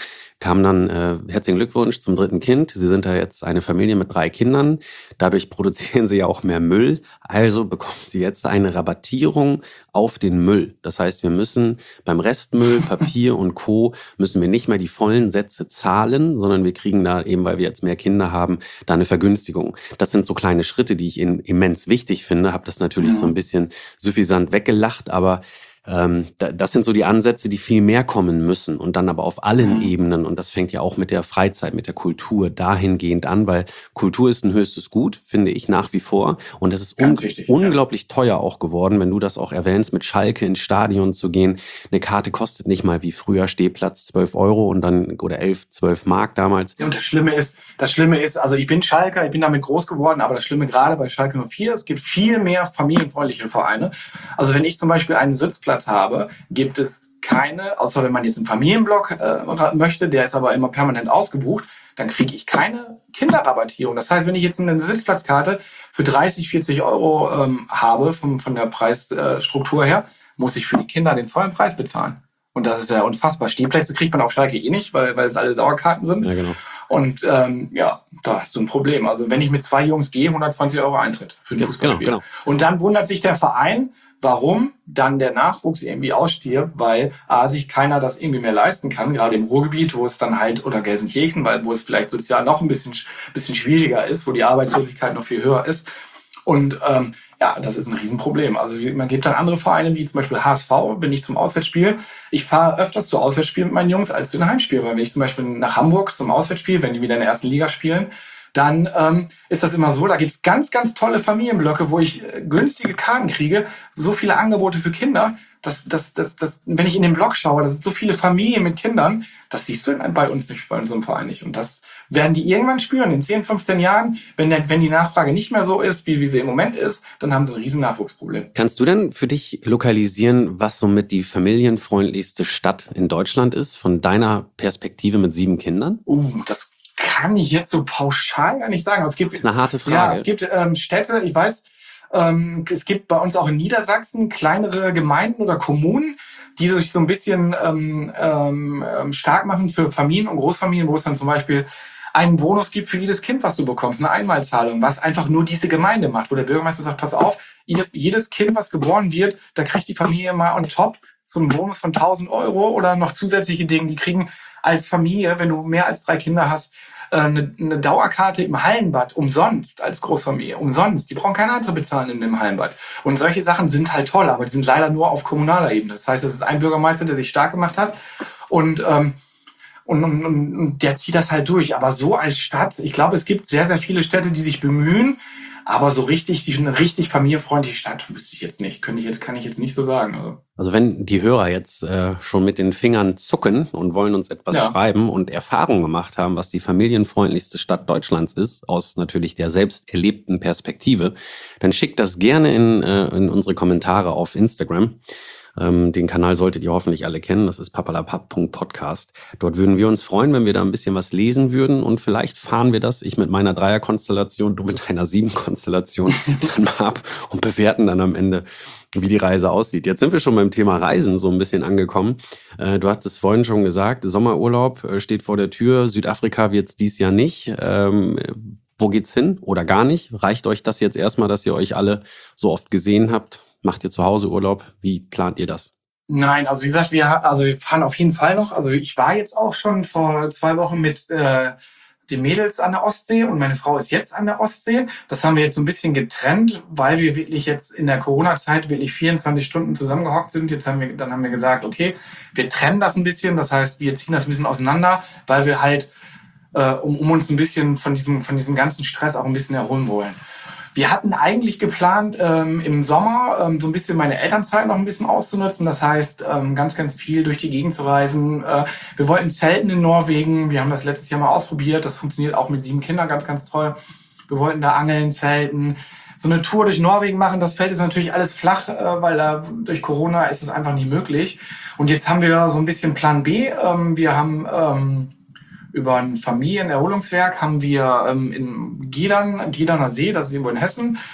kam dann, äh, herzlichen Glückwunsch zum dritten Kind. Sie sind da jetzt eine Familie mit drei Kindern. Dadurch produzieren sie ja auch mehr Müll. Also bekommen sie jetzt eine Rabattierung auf den Müll. Das heißt, wir müssen beim Restmüll, Papier und Co. müssen wir nicht mehr die vollen Sätze zahlen, sondern wir kriegen da eben, weil wir jetzt mehr Kinder haben, da eine Vergünstigung. Das sind so kleine Schritte, die ich in, immens wichtig finde. Habe das natürlich Mhm. so ein bisschen suffisant weggelacht, aber ähm, da, das sind so die Ansätze, die viel mehr kommen müssen und dann aber auf allen Mhm. Ebenen. Und das fängt ja auch mit der Freizeit, mit der Kultur dahingehend an, weil Kultur ist ein höchstes Gut, finde ich nach wie vor. Und das ist un Ganz wichtig, ja. unglaublich teuer auch geworden, wenn du das auch erwähnst, mit Schalke ins Stadion zu gehen. Eine Karte kostet nicht mal wie früher Stehplatz zwölf Euro und dann oder elf, zwölf Mark damals. Ja, und das Schlimme ist, das Schlimme ist, also ich bin Schalker, ich bin damit groß geworden, aber das Schlimme gerade bei Schalke null vier, es gibt viel mehr familienfreundliche Vereine. Also wenn ich zum Beispiel einen Sitzplatz habe, gibt es keine, außer wenn man jetzt einen Familienblock äh, möchte, der ist aber immer permanent ausgebucht, dann kriege ich keine Kinderrabattierung. Das heißt, wenn ich jetzt eine Sitzplatzkarte für dreißig, vierzig Euro ähm, habe, vom, von der Preisstruktur her, muss ich für die Kinder den vollen Preis bezahlen. Und das ist ja unfassbar. Stehplätze kriegt man auf Schalke eh nicht, weil, weil es alle Dauerkarten sind. Ja, genau. Und ähm, ja, da hast du ein Problem. Also wenn ich mit zwei Jungs gehe, hundertzwanzig Euro Eintritt für ein Ja, Fußballspiel. genau, genau. Und dann wundert sich der Verein, warum dann der Nachwuchs irgendwie ausstirbt, weil A, sich keiner das irgendwie mehr leisten kann, gerade im Ruhrgebiet, wo es dann halt, oder Gelsenkirchen, weil wo es vielleicht sozial noch ein bisschen, bisschen schwieriger ist, wo die Arbeitslosigkeit noch viel höher ist. Und ähm, ja, das ist ein Riesenproblem. Also man gibt dann andere Vereine, wie zum Beispiel H S V, bin ich zum Auswärtsspiel. Ich fahre öfters zu Auswärtsspielen mit meinen Jungs als zu den Heimspielen, weil wenn ich zum Beispiel nach Hamburg zum Auswärtsspiel, wenn die wieder in der ersten Liga spielen, dann ähm, ist das immer so, da gibt's ganz, ganz tolle Familienblöcke, wo ich äh, günstige Karten kriege, so viele Angebote für Kinder. Das, das, das, das, wenn ich in den Blog schaue, da sind so viele Familien mit Kindern, das siehst du bei uns nicht, bei unserem Verein nicht. Und das werden die irgendwann spüren, in zehn, fünfzehn Jahren, wenn, der, wenn die Nachfrage nicht mehr so ist, wie, wie sie im Moment ist, dann haben sie ein riesen Nachwuchsproblem. Kannst du denn für dich lokalisieren, was somit die familienfreundlichste Stadt in Deutschland ist, von deiner Perspektive mit sieben Kindern? Uh, das kann ich jetzt so pauschal gar nicht sagen. Aber es gibt, Das ist eine harte Frage. Ja, es gibt ähm, Städte, ich weiß, ähm, es gibt bei uns auch in Niedersachsen kleinere Gemeinden oder Kommunen, die sich so ein bisschen ähm, ähm, stark machen für Familien und Großfamilien, wo es dann zum Beispiel einen Bonus gibt für jedes Kind, was du bekommst, eine Einmalzahlung, was einfach nur diese Gemeinde macht, wo der Bürgermeister sagt, pass auf, jedes Kind, was geboren wird, da kriegt die Familie mal on top so einen Bonus von tausend Euro oder noch zusätzliche Dinge. Die kriegen als Familie, wenn du mehr als drei Kinder hast, eine, eine Dauerkarte im Hallenbad umsonst als Großfamilie, umsonst. Die brauchen keine andere bezahlen in dem Hallenbad. Und solche Sachen sind halt toll, aber die sind leider nur auf kommunaler Ebene. Das heißt, es ist ein Bürgermeister, der sich stark gemacht hat und ähm, Und, und, und der zieht das halt durch. Aber so als Stadt, ich glaube, es gibt sehr, sehr viele Städte, die sich bemühen. Aber so richtig, die, eine richtig familienfreundliche Stadt wüsste ich jetzt nicht. Könnte ich jetzt, kann ich jetzt nicht so sagen. Also, also wenn die Hörer jetzt äh, schon mit den Fingern zucken und wollen uns etwas Ja. schreiben und Erfahrungen gemacht haben, was die familienfreundlichste Stadt Deutschlands ist, aus natürlich der selbst erlebten Perspektive, dann schickt das gerne in, äh, in unsere Kommentare auf Instagram. Ähm, den Kanal solltet ihr hoffentlich alle kennen. Das ist papalapap punkt podcast. Dort würden wir uns freuen, wenn wir da ein bisschen was lesen würden. Und vielleicht fahren wir das, ich mit meiner Dreierkonstellation, du mit deiner Siebenkonstellation, dann mal ab und bewerten dann am Ende, wie die Reise aussieht. Jetzt sind wir schon beim Thema Reisen so ein bisschen angekommen. Äh, du hattest vorhin schon gesagt, Sommerurlaub äh, steht vor der Tür. Südafrika wird es dies Jahr nicht. Ähm, wo geht's hin oder gar nicht? Reicht euch das jetzt erstmal, dass ihr euch alle so oft gesehen habt? Macht ihr zu Hause Urlaub? Wie plant ihr das? nein, also wie gesagt, wir, also wir fahren auf jeden Fall noch. Also ich war jetzt auch schon vor zwei Wochen mit äh, den Mädels an der Ostsee und meine Frau ist jetzt an der Ostsee. Das haben wir jetzt so ein bisschen getrennt, weil wir wirklich jetzt in der Corona-Zeit wirklich vierundzwanzig Stunden zusammengehockt sind. Jetzt haben wir, dann haben wir gesagt, okay, wir trennen das ein bisschen. Das heißt, wir ziehen das ein bisschen auseinander, weil wir halt, äh, um, um uns ein bisschen von diesem, von diesem ganzen Stress auch ein bisschen erholen wollen. Wir hatten eigentlich geplant, ähm, im Sommer ähm, so ein bisschen meine Elternzeit noch ein bisschen auszunutzen. Das heißt, ähm, ganz, ganz viel durch die Gegend zu reisen. Äh, wir wollten zelten in Norwegen. Wir haben das letztes Jahr mal ausprobiert. Das funktioniert auch mit sieben Kindern ganz, ganz toll. Wir wollten da angeln, zelten. So eine Tour durch Norwegen machen, das fällt jetzt natürlich alles flach, äh, weil da durch Corona ist es einfach nicht möglich. Und jetzt haben wir so ein bisschen Plan B. Ähm, wir haben... Ähm, Über ein Familienerholungswerk haben wir ähm, in Gedern, Gederner See, das ist irgendwo in Hessen,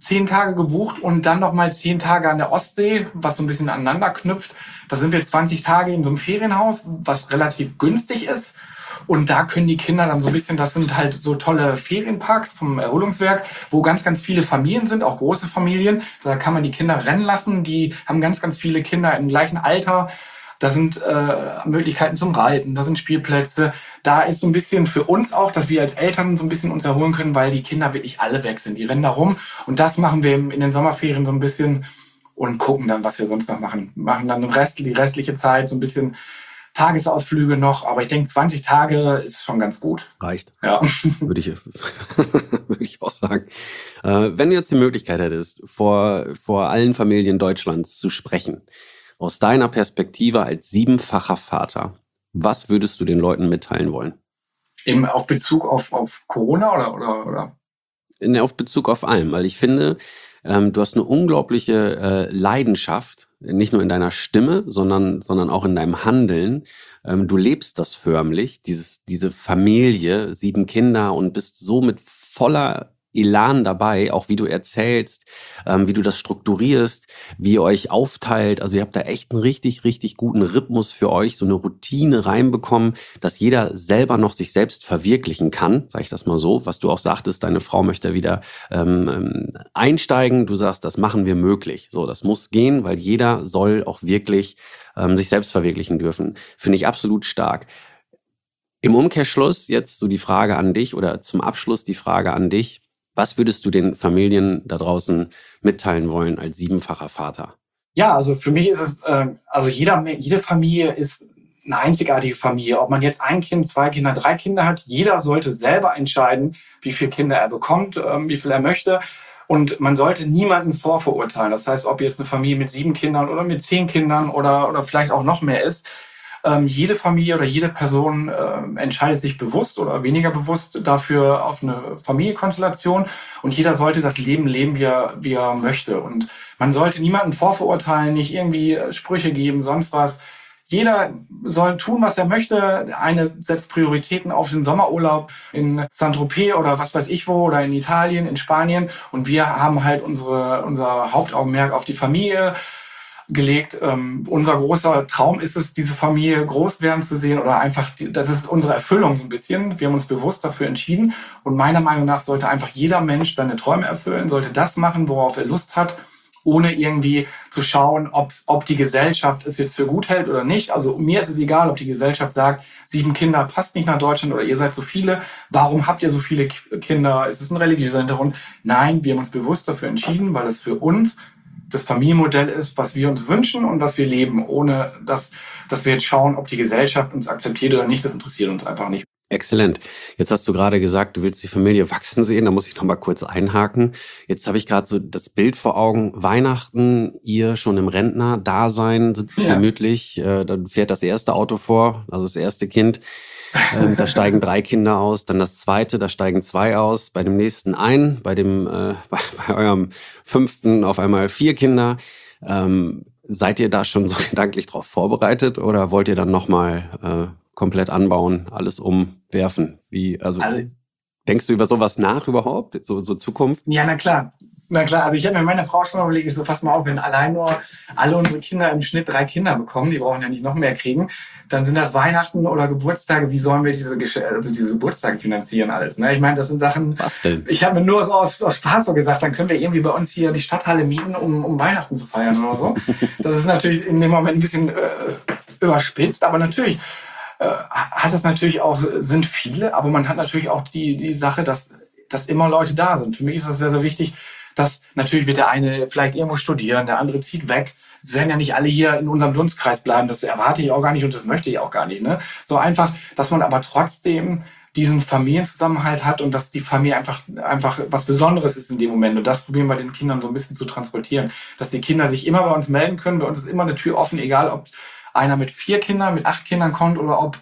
zehn Tage gebucht und dann nochmal zehn Tage an der Ostsee, was so ein bisschen aneinander knüpft. Da sind wir zwanzig Tage in so einem Ferienhaus, was relativ günstig ist. Und da können die Kinder dann so ein bisschen, das sind halt so tolle Ferienparks vom Erholungswerk, wo ganz, ganz viele Familien sind, auch große Familien. Da kann man die Kinder rennen lassen. Die haben ganz, ganz viele Kinder im gleichen Alter. Da sind äh, Möglichkeiten zum Reiten, da sind Spielplätze. Da ist so ein bisschen für uns auch, dass wir als Eltern so ein bisschen uns erholen können, weil die Kinder wirklich alle weg sind. Die rennen da rum. Und das machen wir in den Sommerferien so ein bisschen und gucken dann, was wir sonst noch machen. Machen dann den Rest, die restliche Zeit so ein bisschen Tagesausflüge noch, aber ich denke, zwanzig Tage ist schon ganz gut. Reicht. Ja. Würde ich, würde ich auch sagen. Äh, wenn du jetzt die Möglichkeit hättest, vor, vor allen Familien Deutschlands zu sprechen, aus deiner Perspektive als siebenfacher Vater, was würdest du den Leuten mitteilen wollen? Eben auf Bezug auf, auf Corona oder, oder, oder? In, auf Bezug auf allem, weil ich finde, ähm, du hast eine unglaubliche äh, Leidenschaft, nicht nur in deiner Stimme, sondern, sondern auch in deinem Handeln. Ähm, du lebst das förmlich, dieses, diese Familie, sieben Kinder und bist so mit voller Elan dabei, auch wie du erzählst, ähm, wie du das strukturierst, wie ihr euch aufteilt. Also ihr habt da echt einen richtig, richtig guten Rhythmus für euch, so eine Routine reinbekommen, dass jeder selber noch sich selbst verwirklichen kann, sag ich das mal so. Was du auch sagtest, deine Frau möchte wieder ähm, einsteigen. Du sagst, das machen wir möglich. So, das muss gehen, weil jeder soll auch wirklich ähm, sich selbst verwirklichen dürfen. Finde ich absolut stark. Im Umkehrschluss jetzt so die Frage an dich oder zum Abschluss die Frage an dich. Was würdest du den Familien da draußen mitteilen wollen als siebenfacher Vater? Ja, also für mich ist es, äh, also jeder, jede Familie ist eine einzigartige Familie. Ob man jetzt ein Kind, zwei Kinder, drei Kinder hat, jeder sollte selber entscheiden, wie viele Kinder er bekommt, ähm, wie viel er möchte. Und man sollte niemanden vorverurteilen. Das heißt, ob jetzt eine Familie mit sieben Kindern oder mit zehn Kindern oder, oder vielleicht auch noch mehr ist, Ähm, jede Familie oder jede Person äh, entscheidet sich bewusst oder weniger bewusst dafür auf eine Familienkonstellation und jeder sollte das Leben leben, wie er, wie er möchte. Und man sollte niemanden vorverurteilen, nicht irgendwie Sprüche geben, sonst was. Jeder soll tun, was er möchte. Der eine setzt Prioritäten auf den Sommerurlaub in Saint-Tropez oder was weiß ich wo oder in Italien, in Spanien und wir haben halt unsere, unser Hauptaugenmerk auf die Familie gelegt. Ähm, unser großer Traum ist es, diese Familie groß werden zu sehen oder einfach, die, das ist unsere Erfüllung so ein bisschen. Wir haben uns bewusst dafür entschieden und meiner Meinung nach sollte einfach jeder Mensch seine Träume erfüllen, sollte das machen, worauf er Lust hat, ohne irgendwie zu schauen, ob's, ob die Gesellschaft es jetzt für gut hält oder nicht. Also mir ist es egal, ob die Gesellschaft sagt, sieben Kinder passt nicht nach Deutschland oder ihr seid so viele. Warum habt ihr so viele Kinder? Ist es ein religiöser Hintergrund? Nein, wir haben uns bewusst dafür entschieden, weil es für uns das Familienmodell ist, was wir uns wünschen und was wir leben, ohne dass, dass wir jetzt schauen, ob die Gesellschaft uns akzeptiert oder nicht. Das interessiert uns einfach nicht. Exzellent. Jetzt hast du gerade gesagt, du willst die Familie wachsen sehen. Da muss ich noch mal kurz einhaken. Jetzt habe ich gerade so das Bild vor Augen. Weihnachten, ihr schon im Rentner-Dasein, sitzt Ja. gemütlich. Äh, dann fährt das erste Auto vor, also das erste Kind. Ähm, da steigen drei Kinder aus, dann das zweite, da steigen zwei aus, bei dem nächsten ein, bei dem äh, bei, bei eurem fünften auf einmal vier Kinder. Ähm, seid ihr da schon so gedanklich drauf vorbereitet oder wollt ihr dann nochmal äh, komplett anbauen, alles umwerfen? Wie, also, Also, denkst du über sowas nach überhaupt? So, so Zukunft? ja, na klar. Na klar, also ich habe mir meiner Frau schon mal überlegt, ich so, pass mal auf, wenn allein nur alle unsere Kinder im Schnitt drei Kinder bekommen, die brauchen ja nicht noch mehr kriegen, dann sind das Weihnachten oder Geburtstage, wie sollen wir diese, Gesch- also diese Geburtstage finanzieren alles? Ne? Ich meine, das sind Sachen, Basteln. ich habe mir nur so aus, aus Spaß so gesagt, dann können wir irgendwie bei uns hier die Stadthalle mieten, um, um Weihnachten zu feiern oder so. Das ist natürlich in dem Moment ein bisschen äh, überspitzt, aber natürlich äh, hat es natürlich auch, sind viele, aber man hat natürlich auch die, die Sache, dass, dass immer Leute da sind. Für mich ist das sehr, sehr wichtig, dass natürlich wird der eine vielleicht irgendwo studieren, der andere zieht weg. Es werden ja nicht alle hier in unserem Dunstkreis bleiben. Das erwarte ich auch gar nicht und das möchte ich auch gar nicht. Ne? So einfach, dass man aber trotzdem diesen Familienzusammenhalt hat und dass die Familie einfach, einfach was Besonderes ist in dem Moment. Und das probieren wir den Kindern so ein bisschen zu transportieren. Dass die Kinder sich immer bei uns melden können. Bei uns ist immer eine Tür offen, egal ob einer mit vier Kindern, mit acht Kindern kommt oder ob,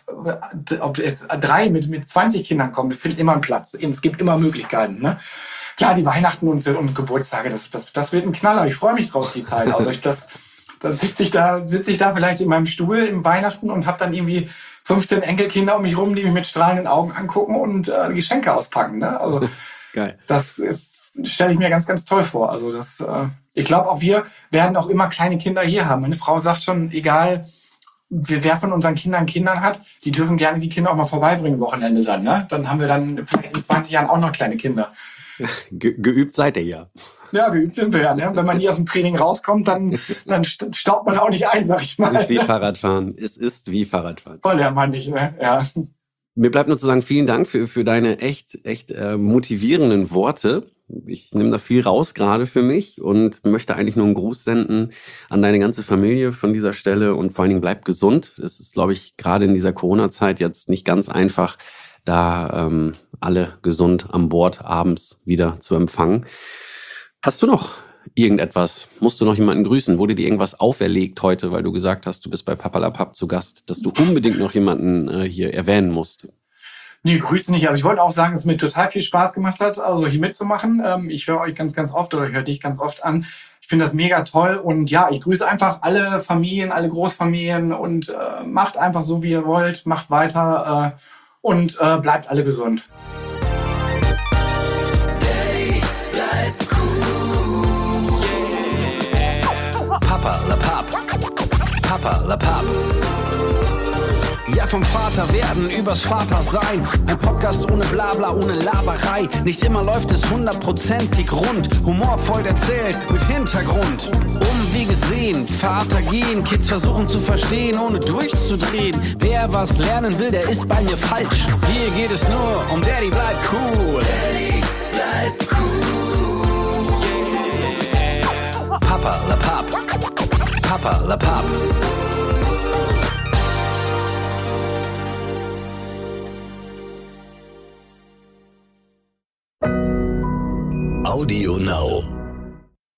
ob jetzt drei mit, mit zwanzig Kindern kommen. Wir finden immer einen Platz. Es gibt immer Möglichkeiten. Ne? Klar, die Weihnachten und, und Geburtstage, das, das, das wird ein Knaller. Ich freue mich drauf, die Zeit. Also ich, das, da sitze ich da, sitze ich da vielleicht in meinem Stuhl im Weihnachten und habe dann irgendwie fünfzehn Enkelkinder um mich rum, die mich mit strahlenden Augen angucken und äh, Geschenke auspacken. Ne? Also Geil. das, stelle ich mir ganz, ganz toll vor. Also das, äh, ich glaube auch wir werden auch immer kleine Kinder hier haben. Meine Frau sagt schon, egal wer von unseren Kindern Kindern hat, die dürfen gerne die Kinder auch mal vorbeibringen Wochenende dann. Ne? Dann haben wir dann vielleicht in zwanzig Jahren auch noch kleine Kinder. Ge- geübt seid ihr ja. Ja, geübt sind wir ja. Ne? Wenn man nie aus dem Training rauskommt, dann, dann staubt man auch nicht ein, sag ich mal. Es ist wie Fahrradfahren. Es ist wie Fahrradfahren. Voll der Mann nicht, ne? Ja. Mir bleibt nur zu sagen, vielen Dank für, für deine echt, echt äh, motivierenden Worte. Ich nehme da viel raus gerade für mich und möchte eigentlich nur einen Gruß senden an deine ganze Familie von dieser Stelle und vor allen Dingen bleib gesund. Es ist, glaube ich, gerade in dieser Corona-Zeit jetzt nicht ganz einfach, da ähm, alle gesund an Bord abends wieder zu empfangen. Hast du noch irgendetwas? Musst du noch jemanden grüßen? Wurde dir irgendwas auferlegt heute, weil du gesagt hast, du bist bei Papalapap zu Gast, dass du unbedingt noch jemanden äh, hier erwähnen musst? Nee, grüße nicht. Also ich wollte auch sagen, dass es mir total viel Spaß gemacht hat, also hier mitzumachen. Ähm, ich höre euch ganz, ganz oft oder ich höre dich ganz oft an. Ich finde das mega toll und ja, ich grüße einfach alle Familien, alle Großfamilien und äh, macht einfach so, wie ihr wollt, macht weiter äh, und äh, bleibt alle gesund. Daddy, bleib cool. Yeah. Papalapap, Papalapap. Ja, vom Vater werden übers Vater sein. Ein Podcast ohne Blabla, ohne Laberei. Nicht immer läuft es hundertprozentig rund. Humorvoll erzählt, mit Hintergrund. Umwege sehen, Vater gehen. Kids versuchen zu verstehen, ohne durchzudrehen. Wer was lernen will, der ist bei mir falsch. Hier geht es nur um Daddy, bleib cool. Daddy, bleib cool. Yeah. Papalapap, Papalapap. Audio Now.